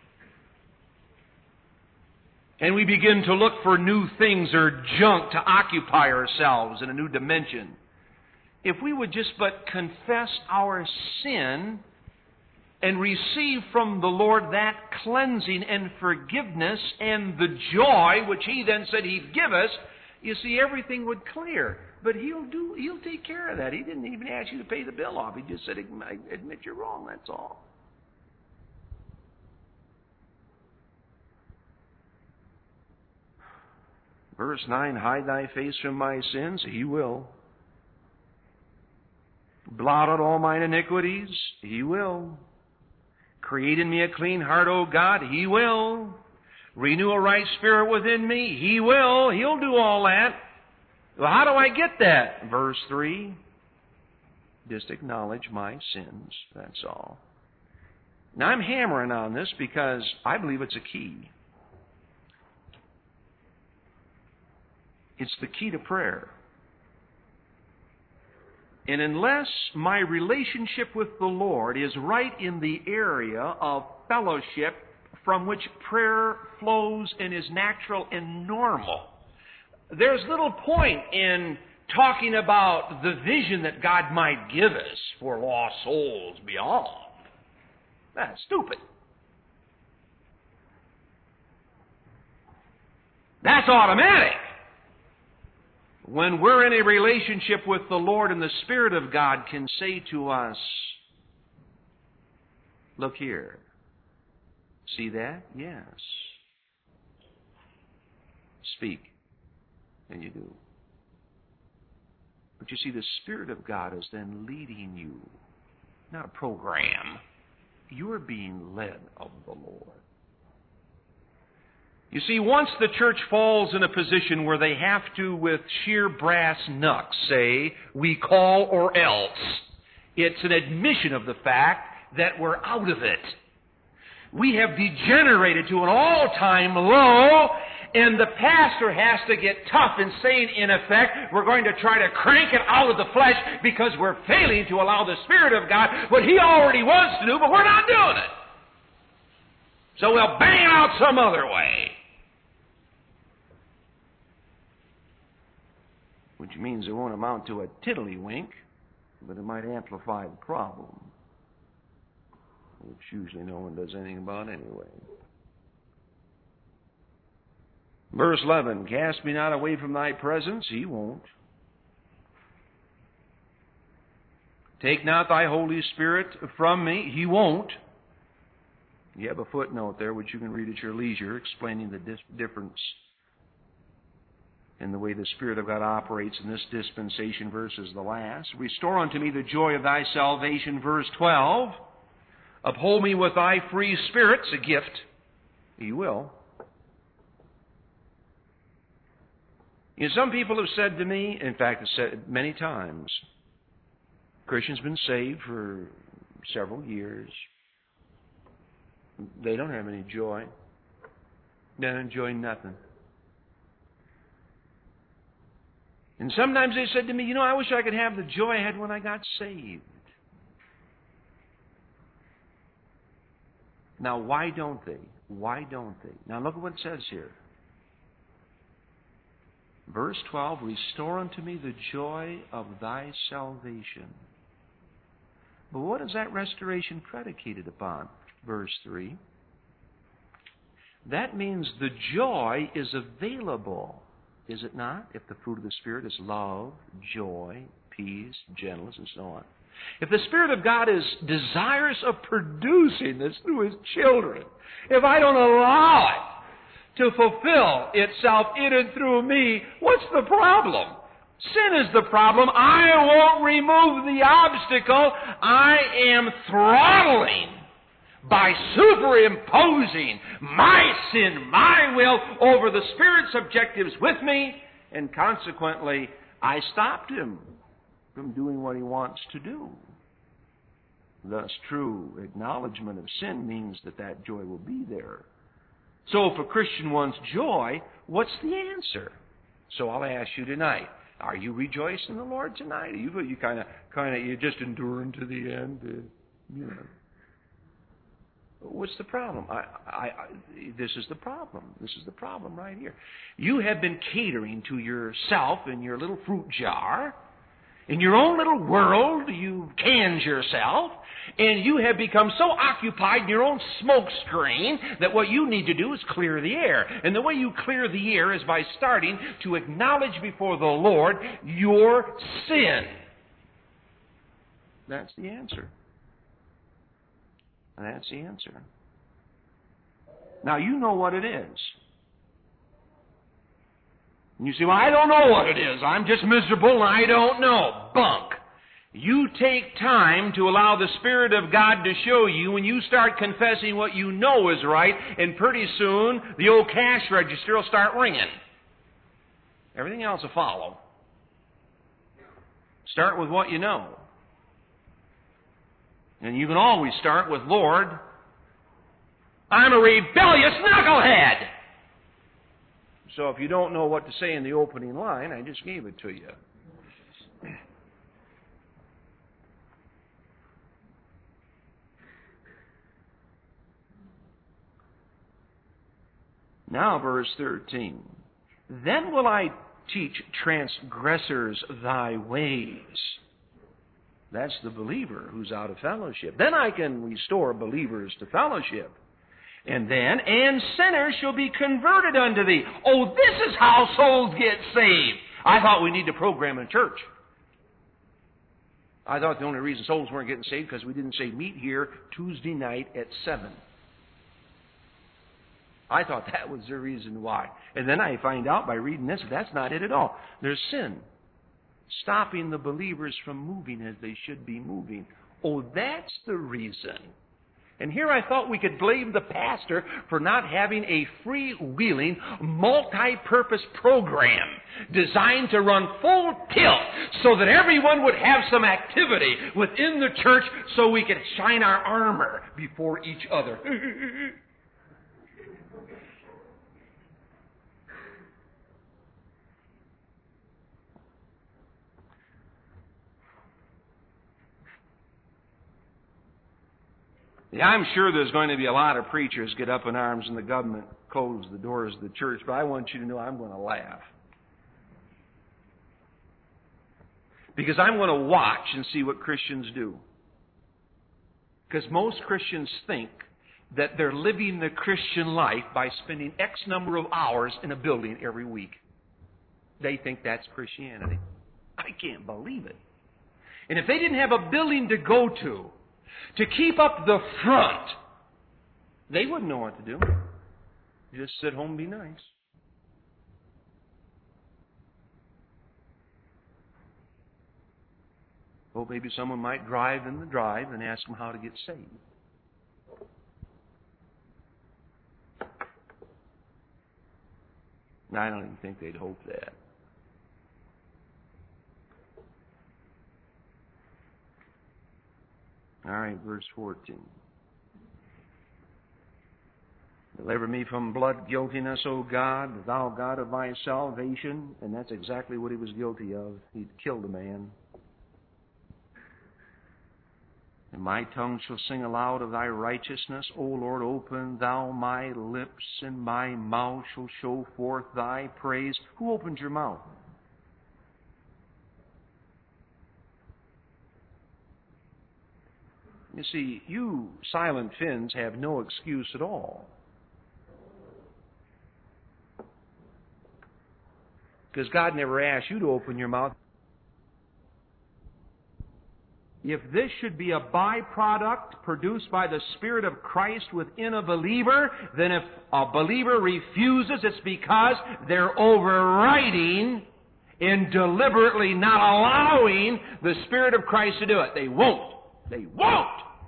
And we begin to look for new things or junk to occupy ourselves in a new dimension. If we would just but confess our sin and receive from the Lord that cleansing and forgiveness and the joy which He then said He'd give us, you see, everything would clear. But He'll do, He'll take care of that. He didn't even ask you to pay the bill off. He just said, admit you're wrong, that's all. Verse nine, hide thy face from my sins. He will. Blot out all mine iniquities. He will. Create in me a clean heart, O God. He will. Renew a right spirit within me. He will. He'll do all that. Well, how do I get that? Verse three. Just acknowledge my sins. That's all. Now, I'm hammering on this because I believe it's a key. It's the key to prayer. And unless my relationship with the Lord is right in the area of fellowship from which prayer flows and is natural and normal, there's little point in talking about the vision that God might give us for lost souls beyond. That's stupid. That's automatic. When we're in a relationship with the Lord and the Spirit of God can say to us, look here. See that? Yes. Speak. And you do. But you see, the Spirit of God is then leading you. Not a program. You're being led of the Lord. You see, once the church falls in a position where they have to, with sheer brass knucks, say, we call or else, it's an admission of the fact that we're out of it. We have degenerated to an all-time low, and the pastor has to get tough and saying, in effect, we're going to try to crank it out of the flesh because we're failing to allow the Spirit of God what He already wants to do, but we're not doing it. So we'll bang it out some other way. Which means it won't amount to a tiddlywink, but it might amplify the problem, which usually no one does anything about anyway. Verse eleven, cast me not away from thy presence. He won't. Take not thy Holy Spirit from me. He won't. You have a footnote there, which you can read at your leisure, explaining the dis- difference in the way the Spirit of God operates in this dispensation versus the last. Restore unto me the joy of thy salvation, verse twelve. Uphold me with thy free spirit. It's a gift. He will. You know, some people have said to me, in fact, have said many times, Christian's been saved for several years. They don't have any joy. They don't enjoy nothing. And sometimes they said to me, you know, I wish I could have the joy I had when I got saved. Now, why don't they? Why don't they? Now, look at what it says here. Verse twelve, restore unto me the joy of thy salvation. But what is that restoration predicated upon? Verse three. That means the joy is available, is it not? If the fruit of the Spirit is love, joy, peace, gentleness, and so on. If the Spirit of God is desirous of producing this through His children, if I don't allow it to fulfill itself in and through me, what's the problem? Sin is the problem. I won't remove the obstacle. I am throttling by superimposing my sin, my will, over the Spirit's objectives with me, and consequently, I stopped him from doing what he wants to do. Thus, true acknowledgement of sin means that that joy will be there. So if a Christian wants joy, what's the answer? So I'll ask you tonight, are you rejoicing in the Lord tonight? Are you you kind of kind of you just enduring to the end? Uh, you know. What's the problem? I, I, I, this is the problem. This is the problem right here. You have been catering to yourself in your little fruit jar. In your own little world, you've canned yourself, and you have become so occupied in your own smoke screen that what you need to do is clear the air. And the way you clear the air is by starting to acknowledge before the Lord your sin. That's the answer. That's the answer. Now, you know what it is. And you say, well, I don't know what it is. I'm just miserable and I don't know. Bunk. You take time to allow the Spirit of God to show you when you start confessing what you know is right, and pretty soon the old cash register will start ringing. Everything else will follow. Start with what you know. And you can always start with, Lord, I'm a rebellious knucklehead. So if you don't know what to say in the opening line, I just gave it to you. Now verse thirteen. Then will I teach transgressors thy ways. That's the believer who's out of fellowship. Then I can restore believers to fellowship. And then, and sinners shall be converted unto thee. Oh, this is how souls get saved. I thought we need to program in church. I thought the only reason souls weren't getting saved because we didn't say meet here Tuesday night at seven. I thought that was the reason why. And then I find out by reading this, that's not it at all. There's sin stopping the believers from moving as they should be moving. Oh, that's the reason. And here I thought we could blame the pastor for not having a freewheeling, multi-purpose program designed to run full tilt so that everyone would have some activity within the church so we could shine our armor before each other. Yeah, I'm sure there's going to be a lot of preachers get up in arms and the government close the doors of the church, but I want you to know I'm going to laugh. Because I'm going to watch and see what Christians do. Because most Christians think that they're living the Christian life by spending X number of hours in a building every week. They think that's Christianity. I can't believe it. And if they didn't have a building to go to, to keep up the front, they wouldn't know what to do. Just sit home and be nice. Well, maybe someone might drive in the drive and ask them how to get saved. I don't even think they'd hope that. All right, verse fourteen. Deliver me from blood guiltiness, O God, thou God of my salvation. And that's exactly what he was guilty of. He'd killed a man. And my tongue shall sing aloud of thy righteousness. O Lord, open thou my lips, and my mouth shall show forth thy praise. Who opened your mouth? You see, you silent Finns have no excuse at all. Because God never asked you to open your mouth. if this should be a byproduct produced by the Spirit of Christ within a believer, then if a believer refuses, it's because they're overriding and deliberately not allowing the Spirit of Christ to do it. They won't. They won't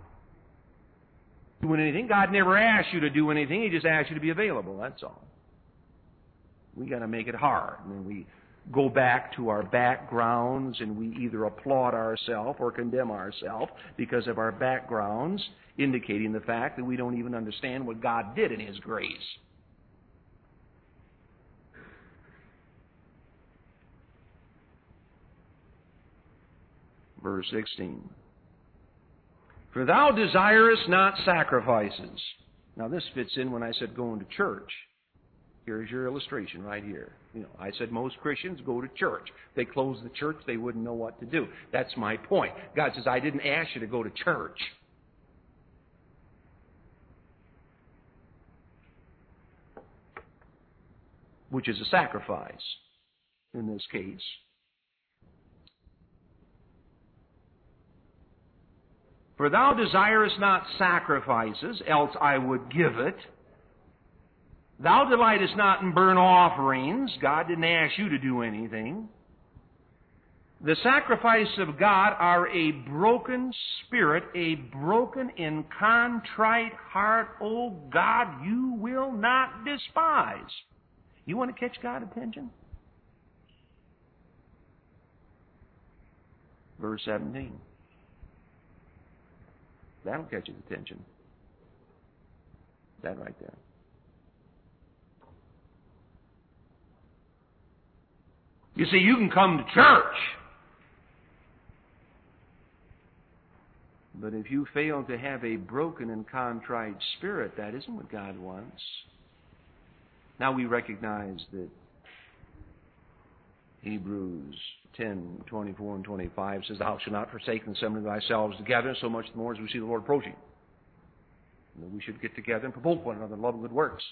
do anything. God never asked you to do anything. He just asked you to be available. That's all. We got to make it hard. And then we go back to our backgrounds and we either applaud ourselves or condemn ourselves because of our backgrounds, indicating the fact that we don't even understand what God did in His grace. Verse sixteen. For thou desirest not sacrifices. Now this fits in when I said going to church. Here's your illustration right here. You know, I said most Christians go to church. If they close the church, they wouldn't know what to do. That's my point. God says, I didn't ask you to go to church. Which is a sacrifice in this case. For thou desirest not sacrifices, else I would give it. Thou delightest not in burnt offerings. God didn't ask you to do anything. The sacrifices of God are a broken spirit, a broken and contrite heart. Oh God, you will not despise. You want to catch God's attention? Verse seventeen. That'll catch his attention. That right there. You see, you can come to church, but if you fail to have a broken and contrite spirit, that isn't what God wants. Now we recognize that Hebrews ten, twenty-four and twenty-five says, Thou shalt not forsake the assembling of thyself together, so much the more as we see the Lord approaching. And that we should get together and provoke one another in love and good works.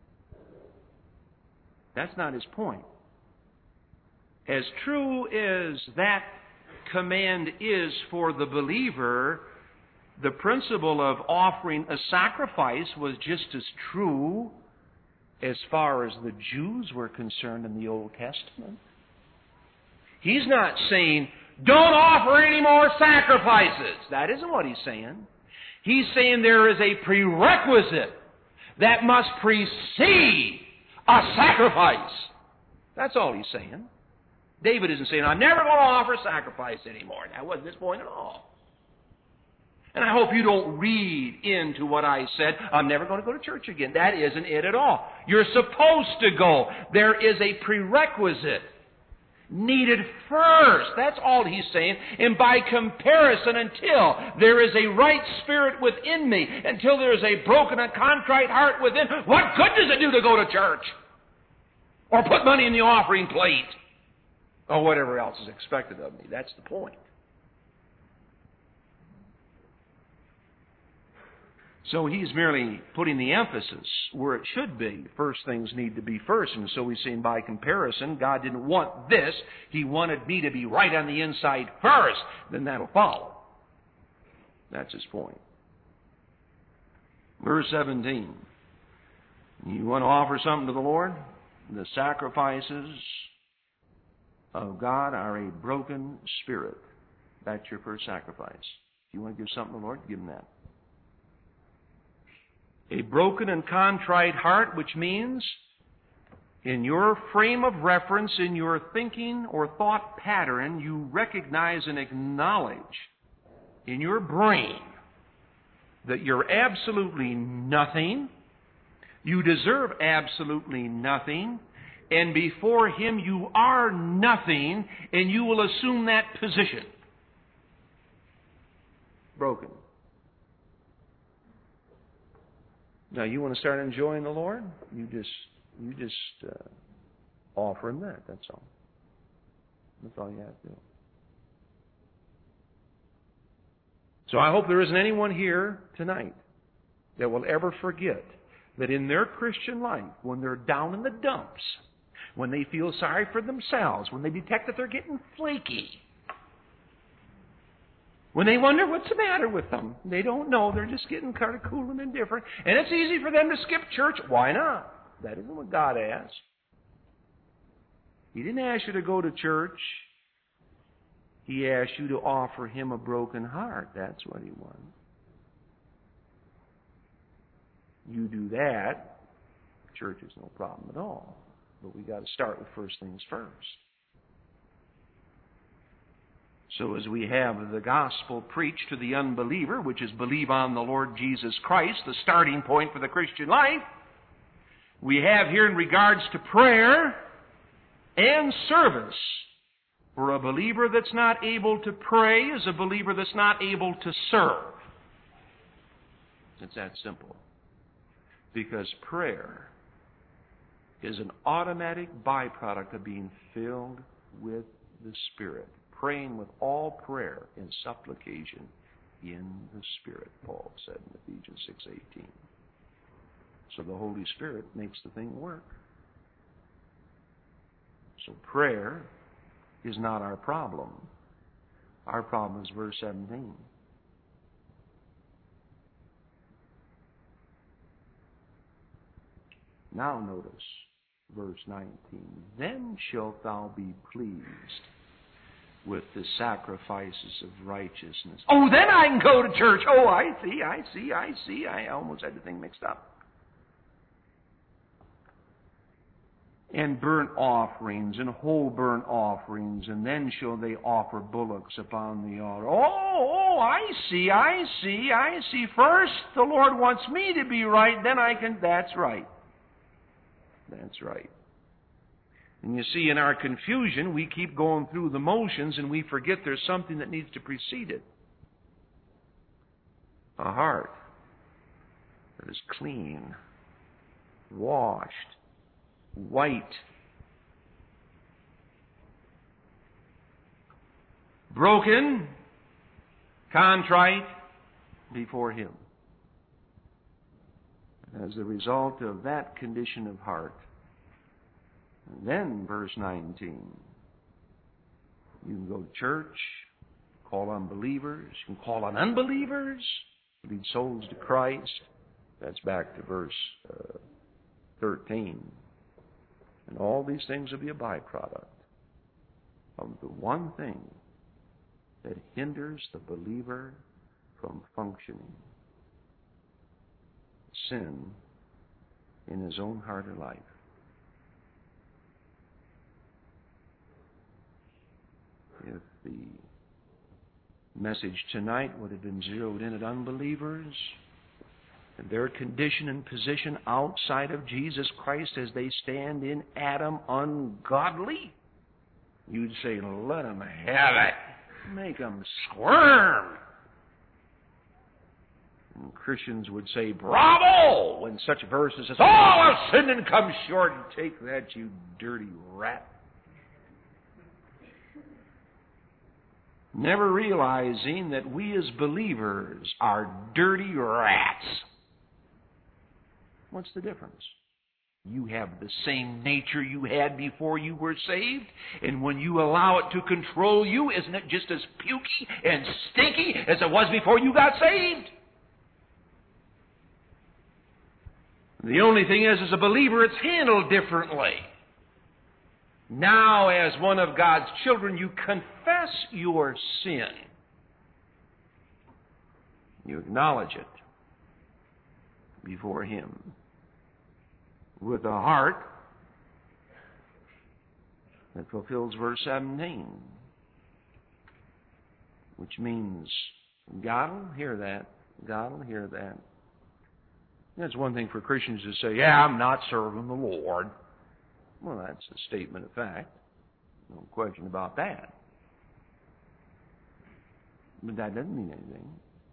That's not his point. As true as that command is for the believer, the principle of offering a sacrifice was just as true as far as the Jews were concerned in the Old Testament. He's not saying, don't offer any more sacrifices. That isn't what he's saying. He's saying there is a prerequisite that must precede a sacrifice. That's all he's saying. David isn't saying, I'm never going to offer sacrifice anymore. That wasn't his point at all. And I hope you don't read into what I said, I'm never going to go to church again. That isn't it at all. You're supposed to go. There is a prerequisite needed first. That's all he's saying. And by comparison, until there is a right spirit within me, until there is a broken and contrite heart within, what good does it do to go to church? Or put money in the offering plate? Or whatever else is expected of me. That's the point. So he's merely putting the emphasis where it should be. First things need to be first. And so he's saying by comparison, God didn't want this. He wanted me to be right on the inside first. Then that'll follow. That's his point. Verse seventeen. You want to offer something to the Lord? The sacrifices of God are a broken spirit. That's your first sacrifice. If you want to give something to the Lord, give him that. A broken and contrite heart, which means in your frame of reference, in your thinking or thought pattern, you recognize and acknowledge in your brain that you're absolutely nothing, you deserve absolutely nothing, and before Him you are nothing, and you will assume that position. Broken. Now, you want to start enjoying the Lord? You just, you just uh, offer Him that. That's all. That's all you have to do. So I hope there isn't anyone here tonight that will ever forget that in their Christian life, when they're down in the dumps, when they feel sorry for themselves, when they detect that they're getting flaky, When they wonder what's the matter with them, they don't know. They're just getting kind of cool and indifferent. And it's easy for them to skip church. Why not? That isn't what God asked. He didn't ask you to go to church. He asked you to offer Him a broken heart. That's what He wants. You do that, church is no problem at all. But we got to start with first things first. So as we have the gospel preached to the unbeliever, which is believe on the Lord Jesus Christ, the starting point for the Christian life, we have here in regards to prayer and service. For a believer that's not able to pray is a believer that's not able to serve. It's that simple. Because prayer is an automatic byproduct of being filled with the Spirit. Praying with all prayer and supplication in the Spirit, Paul said in Ephesians six eighteen. So the Holy Spirit makes the thing work. So prayer is not our problem. Our problem is verse seventeen. Now notice verse nineteen. Then shalt thou be pleased with the sacrifices of righteousness. Oh, then I can go to church. Oh, I see, I see, I see. I almost had the thing mixed up. And burnt offerings and whole burnt offerings, and then shall they offer bullocks upon the altar. Oh, oh, I see, I see, I see. First, the Lord wants me to be right, then I can... That's right. That's right. And you see, in our confusion, we keep going through the motions and we forget there's something that needs to precede it. A heart that is clean, washed, white, broken, contrite before Him. As a result of that condition of heart, and then, verse nineteen, you can go to church, call on believers, you can call on unbelievers, lead souls to Christ. That's back to verse uh, thirteen. And all these things will be a byproduct of the one thing that hinders the believer from functioning. Sin in his own heart or life. If the message tonight would have been zeroed in at unbelievers and their condition and position outside of Jesus Christ as they stand in Adam ungodly, you'd say, let them have it. Make them squirm. And Christians would say, bravo, when such verses says, all have sinned and come short. Take that, you dirty rat. Never realizing that we as believers are dirty rats. What's the difference? You have the same nature you had before you were saved, and when you allow it to control you, isn't it just as pukey and stinky as it was before you got saved? The only thing is, as a believer, it's handled differently. Now, as one of God's children, you confess your sin. You acknowledge it before Him with a heart that fulfills verse seventeen, which means God will hear that. God will hear that. That's one thing for Christians to say, yeah, I'm not serving the Lord. Well, that's a statement of fact. No question about that. But that doesn't mean anything.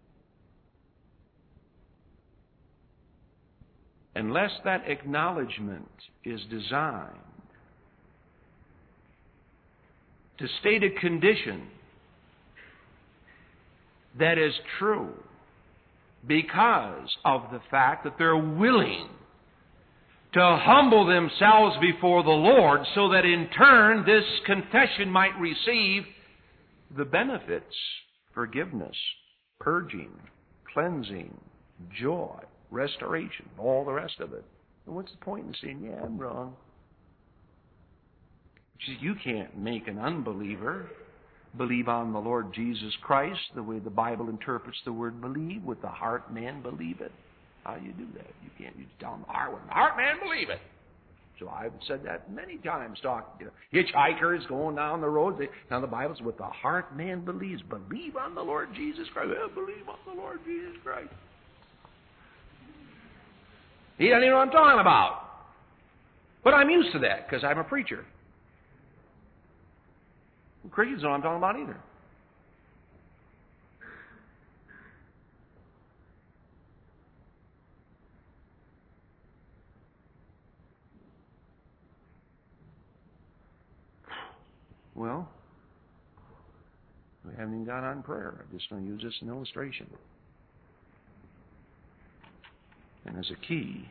Unless that acknowledgement is designed to state a condition that is true because of the fact that they're willing to humble themselves before the Lord so that in turn this confession might receive the benefits forgiveness, purging, cleansing, joy, restoration, all the rest of it. And what's the point in saying, yeah, I'm wrong? You can't make an unbeliever believe on the Lord Jesus Christ the way the Bible interprets the word believe. With the heart man believe it. How do you do that? You can't. You just tell them the heart, with the heart man believe it. So I've said that many times, talking to hitchhikers going down the road. They, now the Bible says, with the heart man believes. Believe on the Lord Jesus Christ. Well, believe on the Lord Jesus Christ. He doesn't even know what I'm talking about. But I'm used to that because I'm a preacher. Christians don't know what I'm talking about either. Well, we haven't even got on prayer. I'm just going to use this as an illustration. And as a key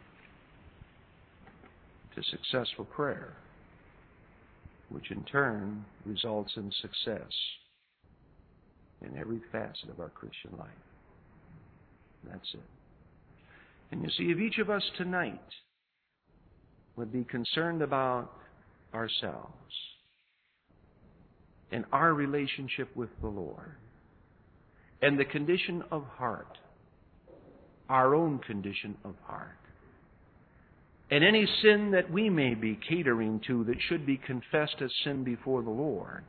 to successful prayer, which in turn results in success in every facet of our Christian life. That's it. And you see, if each of us tonight would be concerned about ourselves and our relationship with the Lord and the condition of heart, our own condition of heart, and any sin that we may be catering to that should be confessed as sin before the Lord,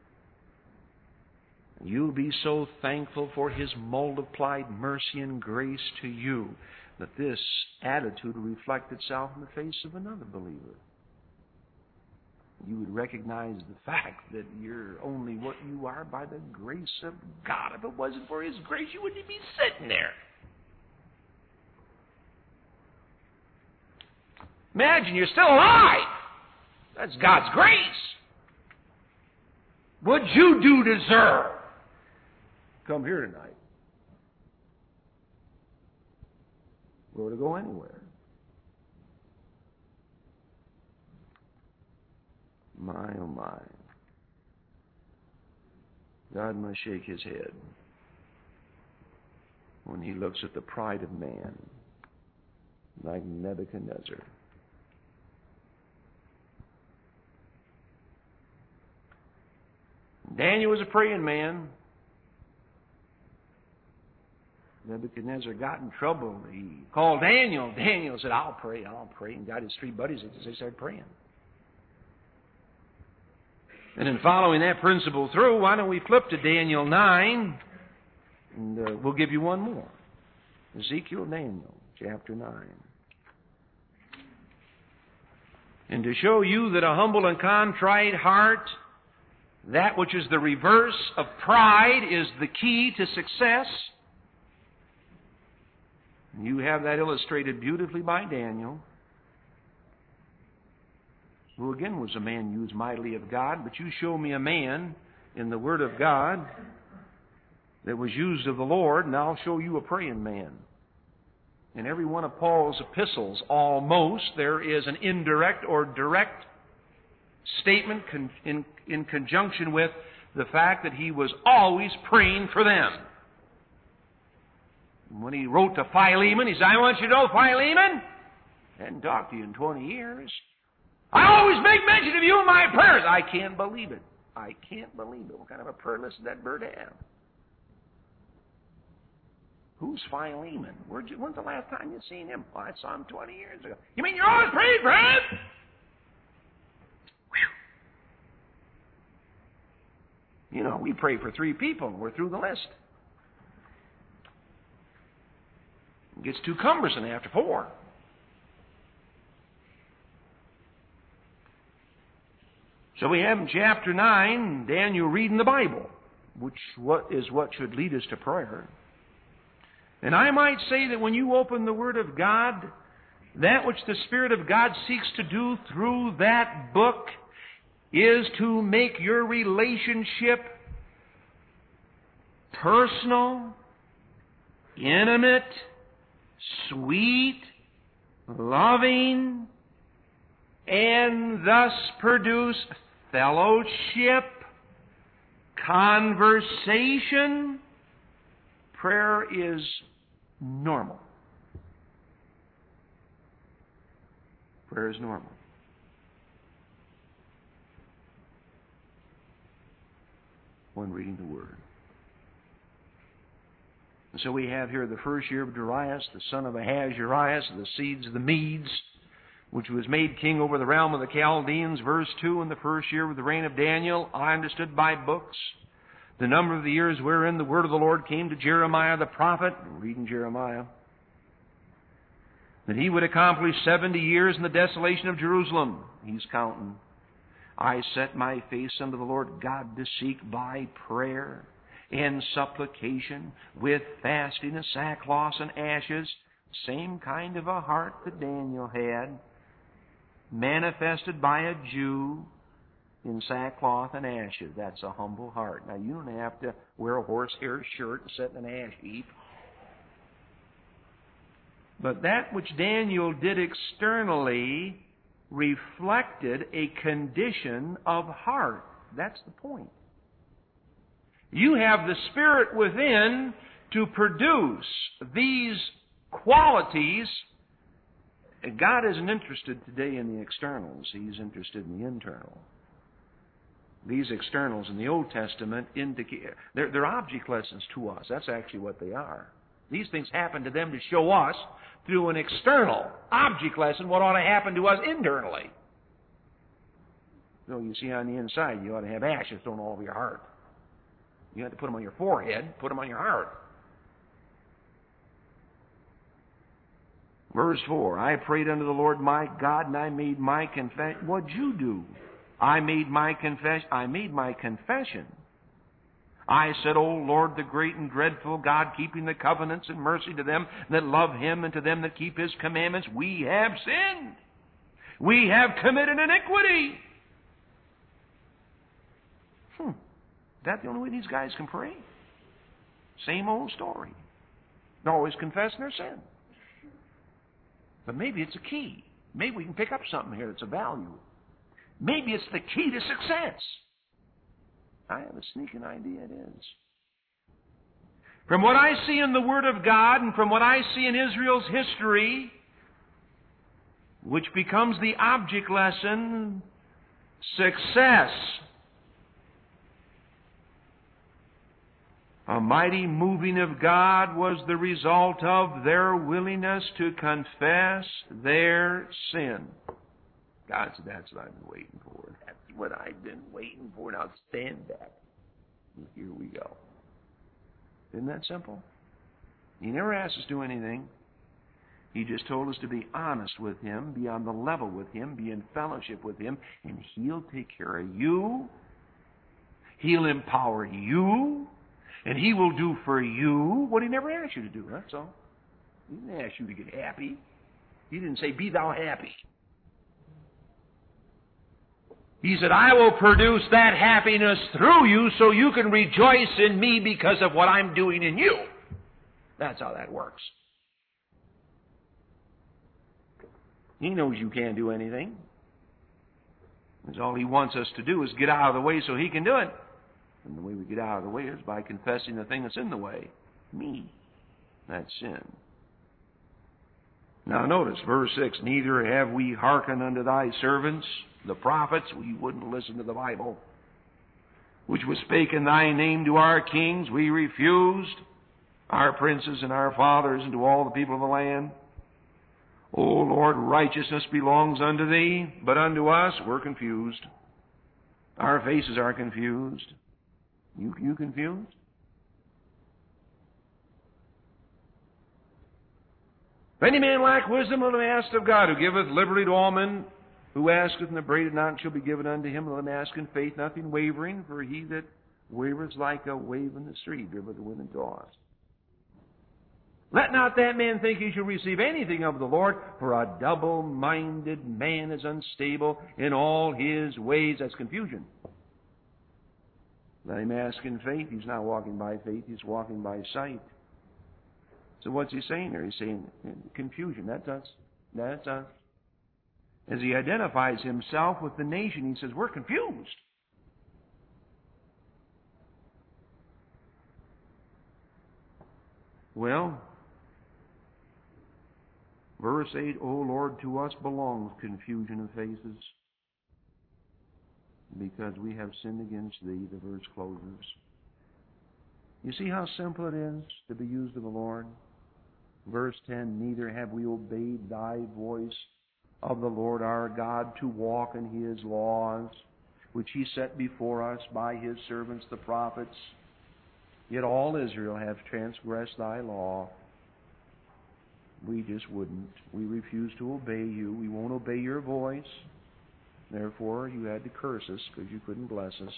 you'll be so thankful for His multiplied mercy and grace to you that this attitude will reflect itself in the face of another believer. You would recognize the fact that you're only what you are by the grace of God. If it wasn't for His grace, you wouldn't be sitting there. Imagine you're still alive. That's God's grace. What'd you do deserve? Come here tonight. Or to go anywhere. My, oh my. God must shake His head when He looks at the pride of man, like Nebuchadnezzar. Daniel was a praying man. Nebuchadnezzar got in trouble. He called Daniel. Daniel said, I'll pray, I'll pray. And got his three buddies, they started praying. And in following that principle through, why don't we flip to Daniel nine, and uh, we'll give you one more. Ezekiel, Daniel, chapter nine. And to show you that a humble and contrite heart, that which is the reverse of pride, is the key to success. You have that illustrated beautifully by Daniel, who again was a man used mightily of God, but you show me a man in the Word of God that was used of the Lord, and I'll show you a praying man. In every one of Paul's epistles, almost, there is an indirect or direct statement con- in, in conjunction with the fact that he was always praying for them. When he wrote to Philemon, he said, I want you to know, Philemon, I hadn't talked to you in twenty years. I always make mention of you in my prayers. I can't believe it. I can't believe it. What kind of a prayer list did that bird have? Who's Philemon? Where'd you, when's the last time you seen him? Well, I saw him twenty years ago. You mean you're always praying for him? Whew. You know, we pray for three people and we're through the list. It gets too cumbersome after four. So we have in chapter nine, Daniel reading the Bible, which what is what should lead us to prayer. And I might say that when you open the Word of God, that which the Spirit of God seeks to do through that book is to make your relationship personal, intimate, sweet, loving, and thus produce fellowship, conversation, prayer is normal. Prayer is normal. When reading the Word. And so we have here the first year of Darius, the son of Ahasuerus, the seeds of the Medes, which was made king over the realm of the Chaldeans. Verse two, in the first year of the reign of Daniel, I understood by books the number of the years wherein the word of the Lord came to Jeremiah the prophet, reading Jeremiah, that he would accomplish seventy years in the desolation of Jerusalem. He's counting. I set my face unto the Lord God to seek by prayer and supplication with fasting and sackcloth and ashes. Same kind of a heart that Daniel had, manifested by a Jew in sackcloth and ashes. That's a humble heart. Now, you don't have to wear a horsehair shirt and sit in an ash heap. But that which Daniel did externally reflected a condition of heart. That's the point. You have the Spirit within to produce these qualities. God isn't interested today in the externals. He's interested in the internal. These externals in the Old Testament indicate they're, they're object lessons to us. That's actually what they are. These things happen to them to show us through an external object lesson what ought to happen to us internally. So you see, on the inside, you ought to have ashes thrown all over your heart. You have to put them on your forehead, put them on your heart. Verse four, I prayed unto the Lord my God, and I made my confession. What'd you do? I made my confession. I made my confession. I said, O Lord, the great and dreadful God, keeping the covenants and mercy to them that love Him and to them that keep His commandments, we have sinned. We have committed iniquity. Hmm. Is that the only way these guys can pray? Same old story. They're always confessing their sin. But maybe it's a key. Maybe we can pick up something here that's of value. Maybe it's the key to success. I have a sneaking idea it is. From what I see in the Word of God and from what I see in Israel's history, which becomes the object lesson, success. A mighty moving of God was the result of their willingness to confess their sin. God said, that's what I've been waiting for. That's what I've been waiting for. Now stand back. And here we go. Isn't that simple? He never asked us to do anything. He just told us to be honest with Him, be on the level with Him, be in fellowship with Him, and He'll take care of you. He'll empower you. And He will do for you what He never asked you to do. That's all. He didn't ask you to get happy. He didn't say, be thou happy. He said, I will produce that happiness through you so you can rejoice in Me because of what I'm doing in you. That's how that works. He knows you can't do anything. Because all He wants us to do is get out of the way so He can do it. And the way we get out of the way is by confessing the thing that's in the way. Me. That's sin. Now notice, verse six, neither have we hearkened unto thy servants, the prophets. We wouldn't listen to the Bible. Which was spake in thy name to our kings. We refused, our princes and our fathers, and to all the people of the land. O Lord, righteousness belongs unto Thee, but unto us we're confused. Our faces are confused. You, you confused? If any man lack wisdom, let him ask of God, who giveth liberally to all men, who asketh and upbraideth not, shall be given unto him. Let him ask in faith, nothing wavering, for he that wavereth like a wave in the street, driven with the wind and tossed. Let not that man think he shall receive anything of the Lord, for a double-minded man is unstable in all his ways. That's confusion. Let him ask in faith. He's not walking by faith. He's walking by sight. So what's he saying there? He's saying confusion. That's us. That's us. As he identifies himself with the nation, he says, we're confused. Well, verse eight, O Lord, to us belongs confusion of faces, because we have sinned against Thee, the verse closes. You see how simple it is to be used of the Lord? Verse ten, neither have we obeyed Thy voice of the Lord our God to walk in His laws, which He set before us by His servants the prophets. Yet all Israel have transgressed Thy law. We just wouldn't. We refuse to obey You. We won't obey Your voice. Therefore, You had to curse us because You couldn't bless us.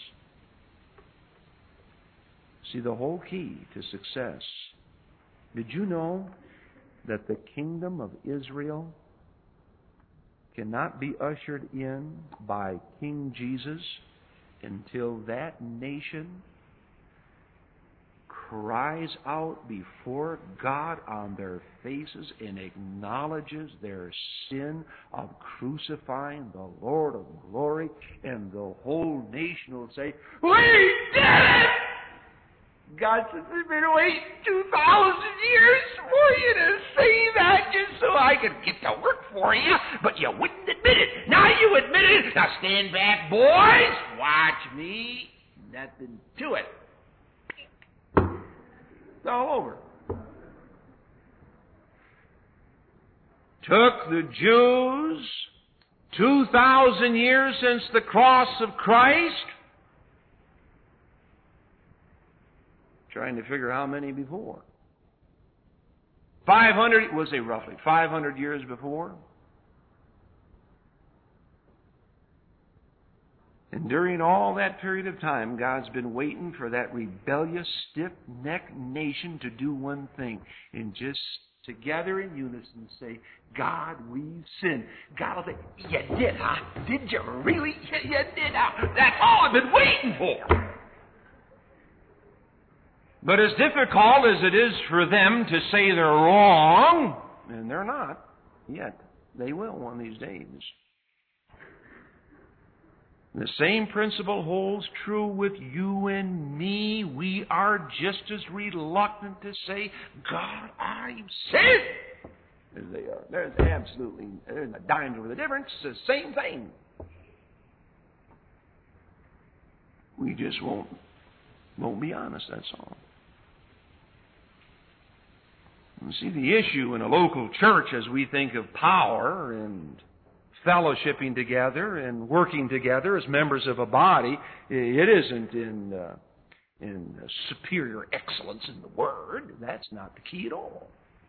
See, the whole key to success. Did you know that the kingdom of Israel cannot be ushered in by King Jesus until that nation cries out before God on their faces and acknowledges their sin of crucifying the Lord of glory, and the whole nation will say, "We did it!" God says, "We've been waiting two thousand years for you to say that just so I could get to work for you, but you wouldn't admit it. Now you admit it. Now stand back, boys. Watch me. Nothing to it." It's all over. Took the Jews two thousand years since the cross of Christ, Trying to figure how many before. five hundred, Was it roughly five hundred years before? And during all that period of time, God's been waiting for that rebellious, stiff-necked nation to do one thing, and just together in unison say, "God, we've sinned." God will say, "You did, huh? Did you really? You, you did, huh? That's all I've been waiting for." but as difficult as it is for them to say they're wrong, And they're not yet. They will one of these days. The same principle holds true with you and me. We are just as reluctant to say, "God, I've sinned," as they are. There's absolutely, there's a dime's worth of difference. It's the same thing. We just won't, won't be honest, that's all. You see, the issue in a local church as we think of power and fellowshipping together and working together as members of a body, it isn't in uh, in superior excellence in the Word. That's not the key at all.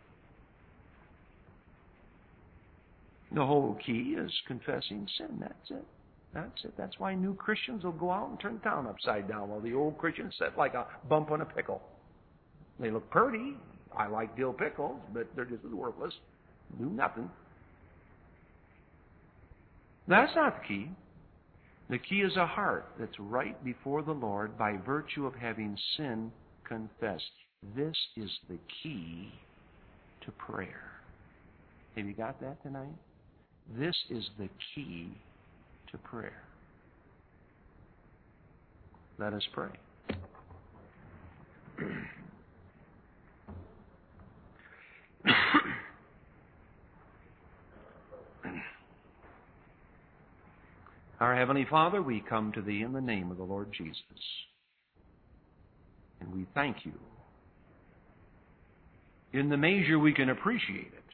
The whole key is confessing sin. That's it. That's it. That's why new Christians will go out and turn town upside down, while the old Christians sit like a bump on a pickle. They look pretty. I like dill pickles, but they're just as worthless. Do nothing. That's not the key. The key is a heart that's right before the Lord by virtue of having sin confessed. This is the key to prayer. Have you got that tonight? This is the key to prayer. Let us pray. Our Heavenly Father, we come to Thee in the name of the Lord Jesus. And we thank You in the measure we can appreciate it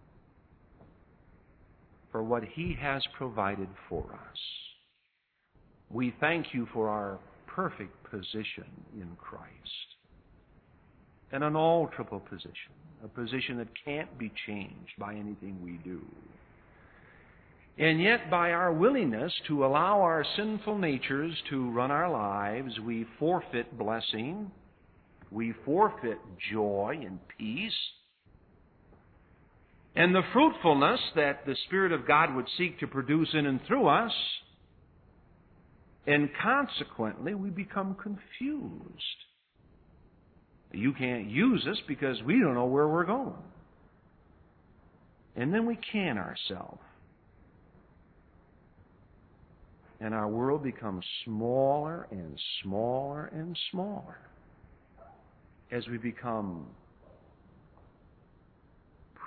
for what He has provided for us. We thank You for our perfect position in Christ, an unalterable position, a position that can't be changed by anything we do. And yet, by our willingness to allow our sinful natures to run our lives, we forfeit blessing, we forfeit joy and peace, and the fruitfulness that the Spirit of God would seek to produce in and through us, and consequently, we become confused. You can't use us because we don't know where we're going. And then we can ourselves. And our world becomes smaller and smaller and smaller as we become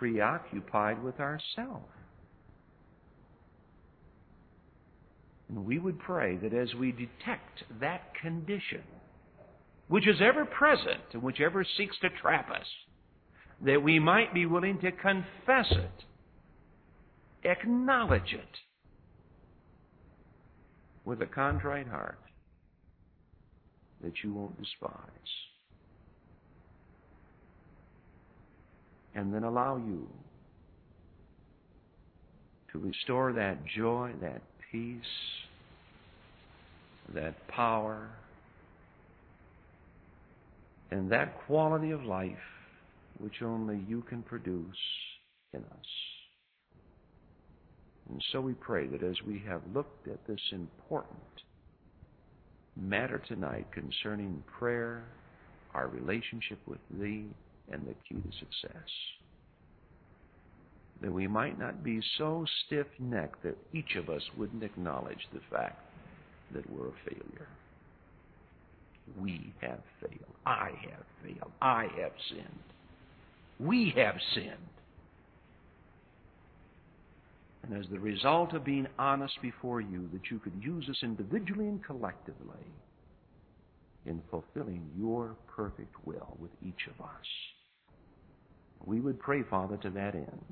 preoccupied with ourselves. And we would pray that as we detect that condition, which is ever present and which ever seeks to trap us, that we might be willing to confess it, acknowledge it, with a contrite heart that you won't despise. And then allow you to restore that joy, that peace, that power, and that quality of life which only you can produce in us. And so we pray that as we have looked at this important matter tonight concerning prayer, our relationship with Thee, and the key to success, that we might not be so stiff-necked that each of us wouldn't acknowledge the fact that we're a failure. We have failed. I have failed. I have sinned. We have sinned. And as the result of being honest before you, that you could use us individually and collectively in fulfilling your perfect will with each of us. We would pray, Father, to that end,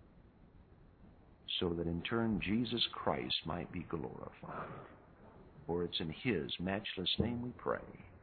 so that in turn Jesus Christ might be glorified. For it's in His matchless name we pray.